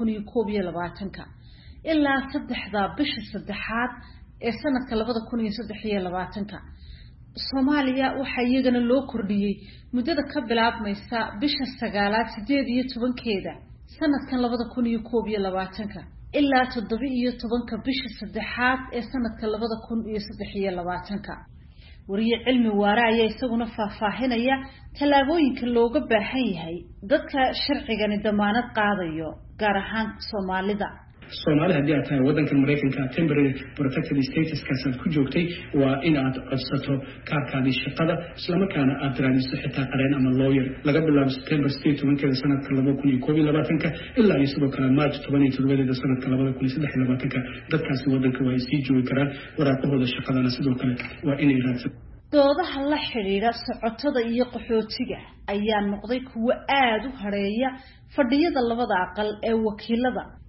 2021 ilaa 3da bisha 3aad ee sanadka 2023 Soomaaliya waxa iyagana loo kordhiyay muddada ka bilaabmaysa bisha 9aad 18keeda sanadkan 2021 ilaa 17 bisha 3aad ee sanadka 2023 wariye cilmi waara ayaa isaguna faahfaahinaya talaabooyinka looga baahan yahay dadka sharcigani damaanad qaadayo gaar ahaan Soomaalida Soomaali haddii aad tahay wadanka Mareykanka temporary protected status kaasad ku joogtay waa in aad codsato kaarkaadii shaqada isla markaana aad raadiso xitaa qareen ama lawyer laga bilaabo September 17 sanadka 2021 ilaa iyo sidoo kale March 17 sanadka 2023 dadkaasi wadanka waa sii joogi karaan waraaqahooda shaqadana sidoo kale waa inay raadsato doodaha la xiriira socotada iyo qaxootiga ayaa noqday kuwo aad u hareeya fadhiyada labada aqal ee wakiilada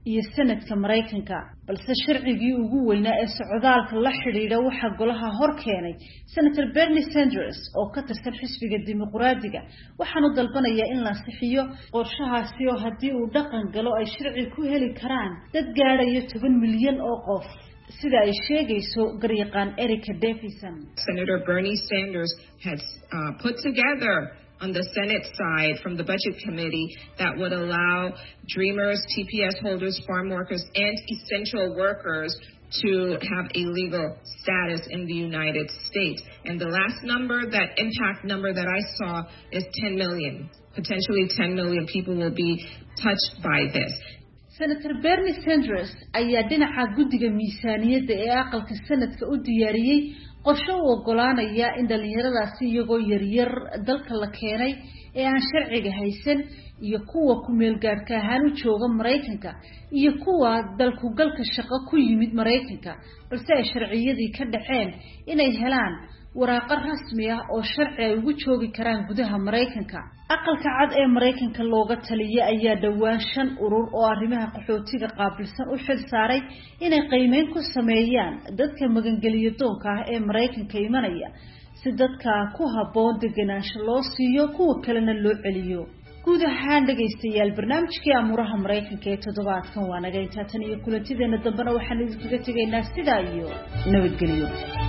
iyo sanadka Mareykanka balse sharcigii ugu weynaa ee socdaalka la xiriira waxa golaha hor keenay Senator Bernie Sanders oo ka tirsan xisbiga dimuqraadiga waxaanu dalbanayaa in la saxiyo qorshahaasi oo haddii uu dhaqan galo ay sharci ku heli karaan dad gaadhaya 10 milyan oo qof sida ay sheegayso garyaqaan Erica Davison. Senator Bernie Sanders has put together on the Senate side from the Budget Committee that would allow Dreamers, TPS holders, farm workers, and essential workers to have a legal status in the United States. And the last number, that impact number that I saw, is 10 million. Potentially 10 million people will be touched by this. Senator Bernie Sanders ayaa dhinaca guddiga miisaaniyadda ee aqalka sanadka u diyaariyay qorshe u ogolaanaya in dhalinyaradaasi iyagoo yaryar dalka la keenay ee aan sharciga haysan iyo kuwa ku meel gaarka ahaan u jooga Mareykanka iyo kuwa dalku galka shaqo ku yimid Mareykanka balse ay sharciyadii ka dhaceen inay helaan waraaqo rasmi ah oo sharci ay ugu joogi karaan gudaha Mareykanka. Aqalka cad ee Mareykanka looga taliyay ayaa dhawaan 5 urur oo arrimaha qaxootiga qaabilsan u xil saaray inay qiimeyn ku sameeyaan dadka magangeliyo doonka ah ee Mareykanka imanaya si dadka ku habboon deganaansho loo siiyo kuwa kalena loo celiyo. guud ahaan dhageystayaal barnaamijkii amuuraha Mareykanka ee toddobaadkan waa naga intaa tan iyo kulantideena dambena waxaan idinkaga tegaynaa sidaa iyo nabadgelyo.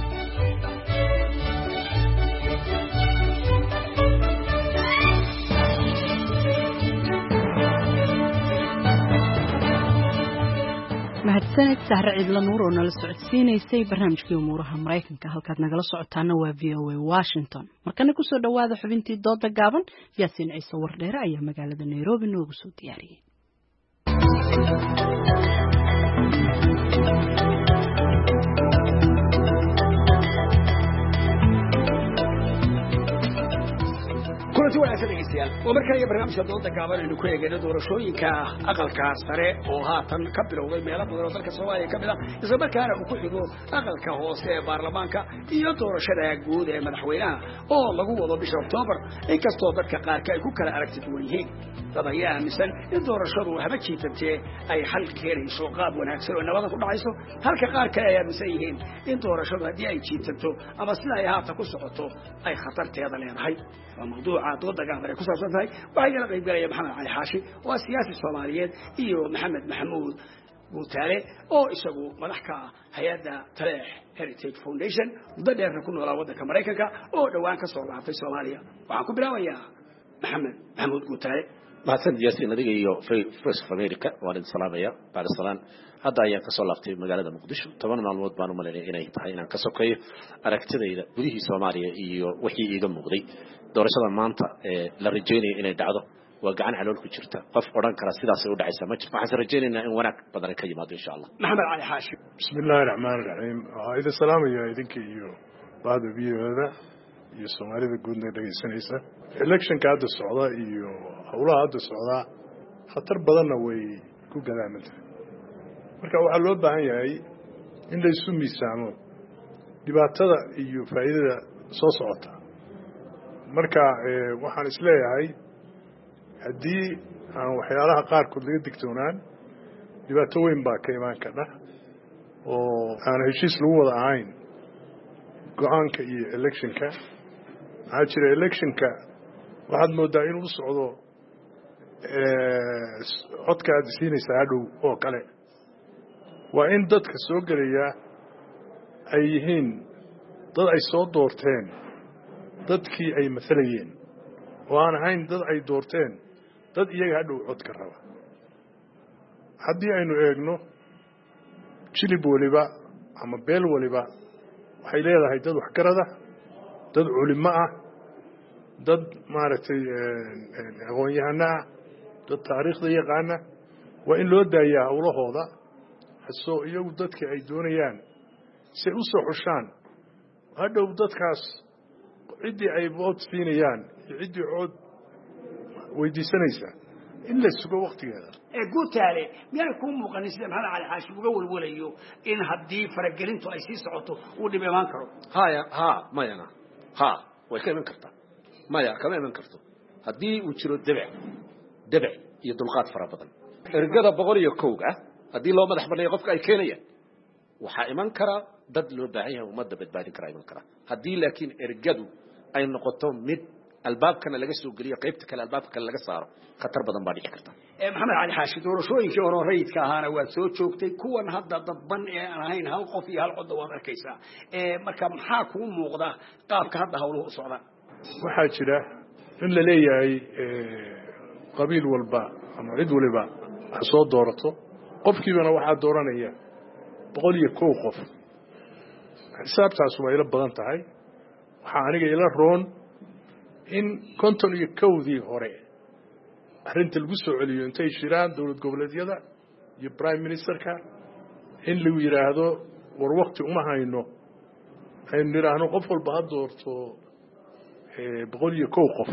mahadsanid Sahra Ciidla Nuur oo nala socodsiinaysay barnaamijkii umuuraha Mareykanka halkaad nagala socotaana waa VOA Washington markana ku soo dhawaada xubintii dooda gaaban Yaasiin Ciise Wardheere ayaa magaalada Nairobi noogu soo diyaariyay kulanti wanaagsan dhegeystayaal oo markale iyo barnaamijka dooda gaaban aynu ku eegayno doorashooyinka aqalka sare oo haatan ka bilowday meelo badan oo dalka Soomaaliya ka mid ah isla markaana uu ku xigo aqalka hoose ee baarlamaanka iyo doorashada guud ee madaxweynaha oo lagu wado bisha Oktoobar inkastoo dadka qaarka ay ku kala aragti duwan yihiin dad ayaa aaminsan in doorashadu haba jiitantee ay xal keenayso qaab wanaagsan oo nabad ku dhacayso halka qaar kale ay aaminsan yihiin in doorashadu haddii ay jiitanto ama sida ay haatan ku socoto ay khatarteeda leedahay موضوع dooda gaaban ku saabsan tahay waxa la qayb galaya Maxamed Cali Xaashi oo siyaasi Soomaaliyeed iyo Maxamed Maxamuud Guutaale oo isagu madax ka hay'adda Taleex Heritage Foundation dadheer ku noolaa waddanka Mareykanka oo dhawaan ka soo laabtay Soomaaliya waxaan ku bilaabayaa Maxamed Maxamuud Guutaale mahadsan Yaasiin adiga iyo Voice of America waan idin salaamaya baad salaan hadda ayaan ka soo laabtay magaalada Muqdisho 10 maalmood baan u maleeyay inay tahay inaan ka sokeeyo aragtidayda gudihii Soomaaliya iyo wixii iiga muuqday doorashada maanta la rajaynayo inay dhacdo waa gacan calool ku jirta qof oran kara sidaas ay u dhacaysaa ma jirto waxaan rajaynaynaa in wanaag badan ka yimaado insha Allah Maxamed Cali Xaashi bismillaahir rahmaanir rahiim ayda salaamaya idinka iyo baad biyada iyo Soomaalida guudna dhageysanaysa election ka hadda socda iyo hawlaha hadda socda khatar badanna way ku galaamantay marka waxa loo baahan yahay in la isu miisaamo dhibaatada iyo faa'iidada soo socota marka waxaan isleeyahay haddii aan waxyaalaha qaar ku laga digtoonaan dhibaato weyn baa ka imaan karta oo aan heshiis lagu wada ahayn go'aanka iyo electionka waxaa jira electionka waxaad moodaa inuu socdo codka aad siinaysaa hadhow oo kale waa in dadka soo gelaya ay yihiin dad ay soo doorteen dadkii ay masalayeen oo aan ahayn dad ay doorteen dad iyaga hadhow codka raba haddii aynu eegno jilib waliba ama beel waliba waxay leedahay dad waxgarada dad culimo ah dad maaragtay aqoon-yahano ah dad taariikhda yaqaana waa in loo daayaa hawlahooda hasoo iyagu dadka ay doonayaan si ay u soo xushaan hadhow dadkaas ciddii ay vote siinayaan iyo ciddii cod weydiisanaysa in la sugo waqtigeeda Guutaale miyay ku muuqan sida Maxamed Cali Xaashi uga walwalayo in haddii faragelintu ay sii socoto uu dhib iman karo mayana way ka iman kartaa maya kama iman karto haddii uu jiro dabac iyo dulqaad fara badan ergada 101 haddii loo madax banneeyo qofka ay keenayaan waxaa iman kara dad loo baahan yahay ummadda badbaadin kara iman kara haddii laakiin ergadu ay noqoto mid albaabkana laga soo geliyo qaybta kale albaabka kale laga saaro khatar badan baa dhici karta maxamed cali xaashi doorashooyinkii hore rayidka ahaana waad soo joogtay kuwan hadda dadban ee aan ahayn hal qof iyo hal cod waad arkaysaa marka maxaa kuu muuqda qaabka hadda hawluhu u socdaan waxaa jira in la leeyahay qabiil walba ama cid waliba ha soo doorato qofkiibana waxaa dooranaya 101 qof xisaabtaas waa ila badan tahay waxaa aniga ila roon in 51dii hore arrinta lagu soo celiyo intay shiraan dawlad goboleedyada iyo prime ministerka in lagu yiraahdo war waqti uma hayno aynu niraahno qof walba ha doorto 101 qof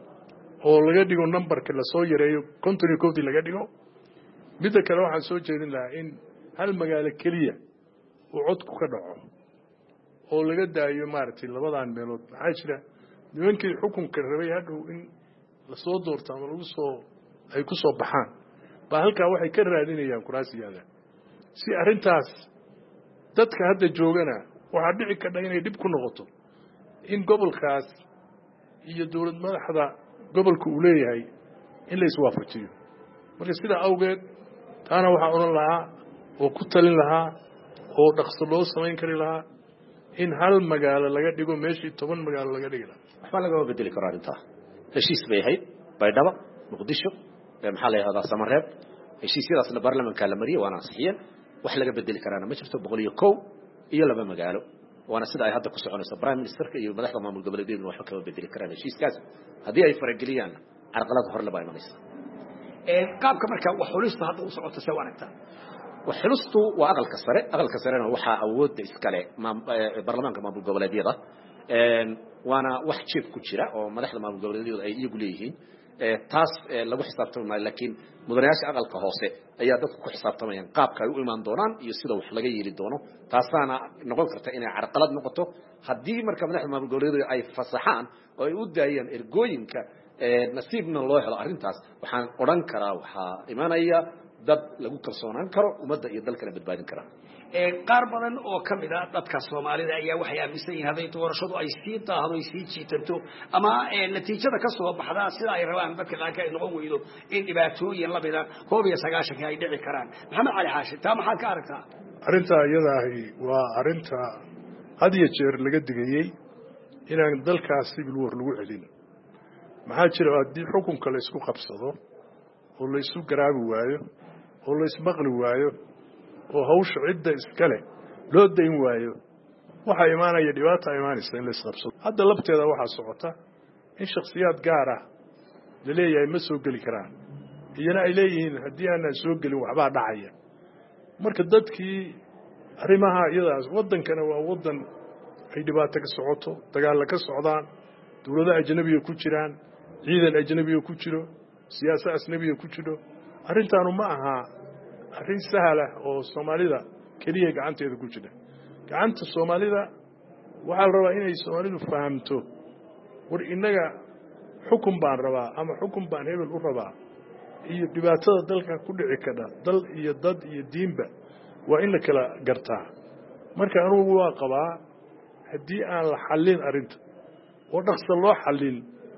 oo laga dhigo numberka la soo yareeyo 51dii laga dhigo midda kale waxaan soo jeedin lahaa in hal magaalo keliya uu codku ka dhaco oo laga daayo maaragtay labadan meelood maxaa jira nimankii xukunka rabay hadhow in la soo doorto ama lagu soo ay ku soo baxaan baa halkaa waxay ka raadinayaan kuraasiyaada si arrintaas dadka hadda joogana waxaa dhici karta inay dhib ku noqoto in gobolkaas iyo dawlad madaxda gobolka uu leeyahay in la iswaafajiyo marka sidaa awgeed taana waxaa odhan lahaa oo ku talin lahaa oo dhaqso loo samayn kari lahaa in hal magaalo laga dhigo meeshii 10 magaalo laga dhigi lahaa waxba laga bedeli karo arrinta heshiis bay ahayd baydhabo muqdisho maxaa la yiraahdaa samareeb heshiisyadaasna baarlamaanka la mariyay waana ansixiyeen wax laga bedeli karaana ma jirto 101 iyo laba magaalo waana sida ay hadda ku soconayso prime ministerka iyo madaxda maamul goboleedyada waxba kama bedeli karaan heshiiskaas haddii ay farageliyaan carqalad hor laba imanaysa qaabka marka wax xulista hadda u socoto soo aragtaa wax xulistu waa aqalka sarena waxaa awoodda iskale baarlamaanka maamul goboleedyada waana wax jeeb ku jira oo madaxda maamul goboleedyada ay iyagu leeyihiin taas lagu xisaabtamay laakiin mudanayaasha aqalka hoose ayaa dadku ku xisaabtamayaan qaabka ay u imaan doonaan iyo sida wax laga yeeli doono taasaana noqon karta inay carqalad noqoto haddii marka madaxda maamul goboleedyada ay fasaxaan oo ay u daayaan ergooyinka nasiibna loo helo arrintaas waxaan odhan karaa waxaa imanaya dad lagu kalsoonaan karo ummadda iyo dalkana badbaadin kara qaar badan oo kamid ah dadka Soomaalida ayaa waxay aaminsan yihiin haday doorashadu ay sii taahdo ay sii jiitanto ama natiijada ka soo baxda sida ay rabaan dadka qaar ka noqon weydo in dhibaatooyin la mida 19 ay dhici karaan maxamed cali xaashi taa maxaad ka aragtaa arrinta iyadaahi waa arrinta had iyo jeer laga digayay inaan dalkaas civil war lagu celin maxaa jira haddii xukunka la isku qabsado oo la isu garaabi waayo oo la ismaqli waayo oo hawsha cidda iskale loo dayn waayo waxa imaanaya dhibaato imaanaysa in la isqabsado hadda labteeda waxaa socota in shakhsiyaad gaar ah la leeyahay ma soo geli karaan iyana ay leeyihiin haddii aanan soo gelin waxbaa dhacaya marka dadkii arrimaha iyadaas waddankana waa waddan ay dhibaato ka socoto dagaalla ka socdaan dawlado ajnabiga ku jiraan ciidan ajnabiga ku jiro siyaasad ajnabiga ku jiro arrintaanu ma aha arrin sahla oo Soomaalida kaliya gacanteeda ku jira gacanta Soomaalida waxa la rabaa inay Soomaalidu fahamto war inaga xukun baan rabaa ama xukun baan hebel u rabaa iyo dhibaatada dalka ku dhici kada dal iyo dad iyo diinba waa in la kala gartaa marka anigu waa qabaa haddii aan la xallin arrinta oo dhaqso loo xallin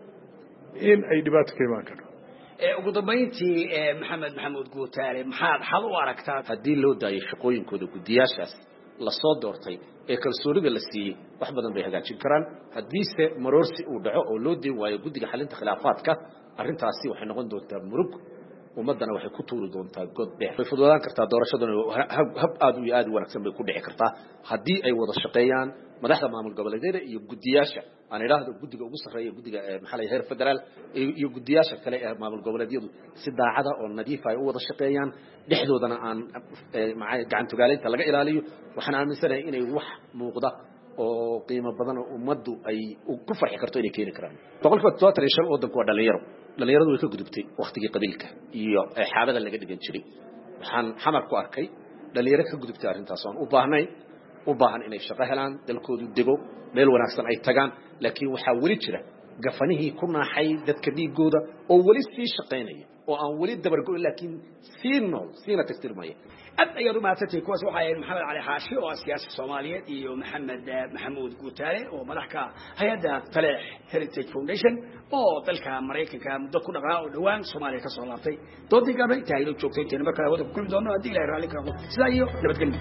in ay dhibaato ka imaan karto ugu dambeyntii maxamed guutaale maxaad xal u aragtaa haddii loo daayo shaqooyinkooda guddiyaashaas la soo doortay ee kalsoonida la siiyey wax badan bay hagaajin karaan haddiise maroorsi uu dhaco oo loo deyn waayo guddiga xalinta khilaafaadka arrintaasi waxay noqon doontaa murug ummadana waxay ku tuuri doontaa god dheer way fududaan kartaa doorashaduna hab aad u aad u wanaagsan bay ku dhici kartaa haddii ay wada shaqeeyaan madaxda maamul goboleedyada iyo guddiyaasha aan idhaahdo guddiga ugu sarreeya guddiga maxaa la heer federaal iyo guddiyaasha kale ee maamul goboleedyadu si daacada oo nadiif ay u wada shaqeeyaan dhexdoodana aan gacan tugaaleynta laga ilaaliyo waxaan aaminsanahay inay wax muuqda oo qiimo badan oo ummaddu ay ku farxi karto inay keeni karaan 75 waddanku waa dhalinyaradu way ka gudubtay waqtigii qabiilka iyo xaabada laga dhigan jiray waxaan xamar ku arkay dhalinyaro ka gudubtay arrintaas oo u baahan inay shaqo helaan dalkoodu dego meel wanaagsan ay tagaan laakiin waxa wali jira gafanihii ku naaxay dadka dhiigooda oo weli sii shaqaynaya oo aan weli dabargo laakiin sii nool siina tirtirmaya aad ayaad u mahadsantahay kuwaas waxaa yahay maxamed cali xaashi oo siyaasi Soomaaliyeed iyo maxamed maxamuud guutaale oo madaxka hay'adda Taleex Heritage Foundation oo dalka Mareykanka muddo ku dhaqaa oo dhawaan Soomaaliya ka soo laabtay doodii gaabay tahay inuu joogtay inta markaa wada ku kulmi doono haddii Ilaahay raali ka noqdo sidaa iyo nabadgelyo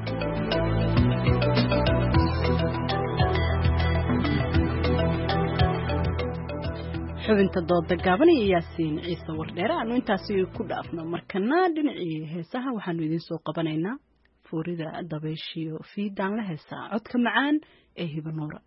xubinta dooda gaaban iyo Yaasiin Ciise Wardheer aanu intaasi ku dhaafno markana dhinacii heesaha waxaanu idin soo qabanaynaa fuurida dabayshiyo fiidaan la heesaa codka macaan ee Hiba Nuura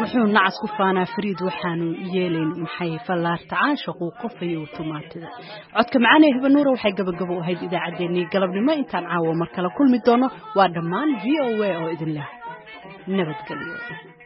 wuxuu nacas ku faanaa fariid waxaanu yeelayn maxay fallaarta caashaqu qofayo tumaatida codka macaan ee hibanuura waxay gabagabo u ahayd idaacadeennii galabnimo intaan caawa mar kale kulmi doono waa dhammaan VOA oo idin leh nabadgelyo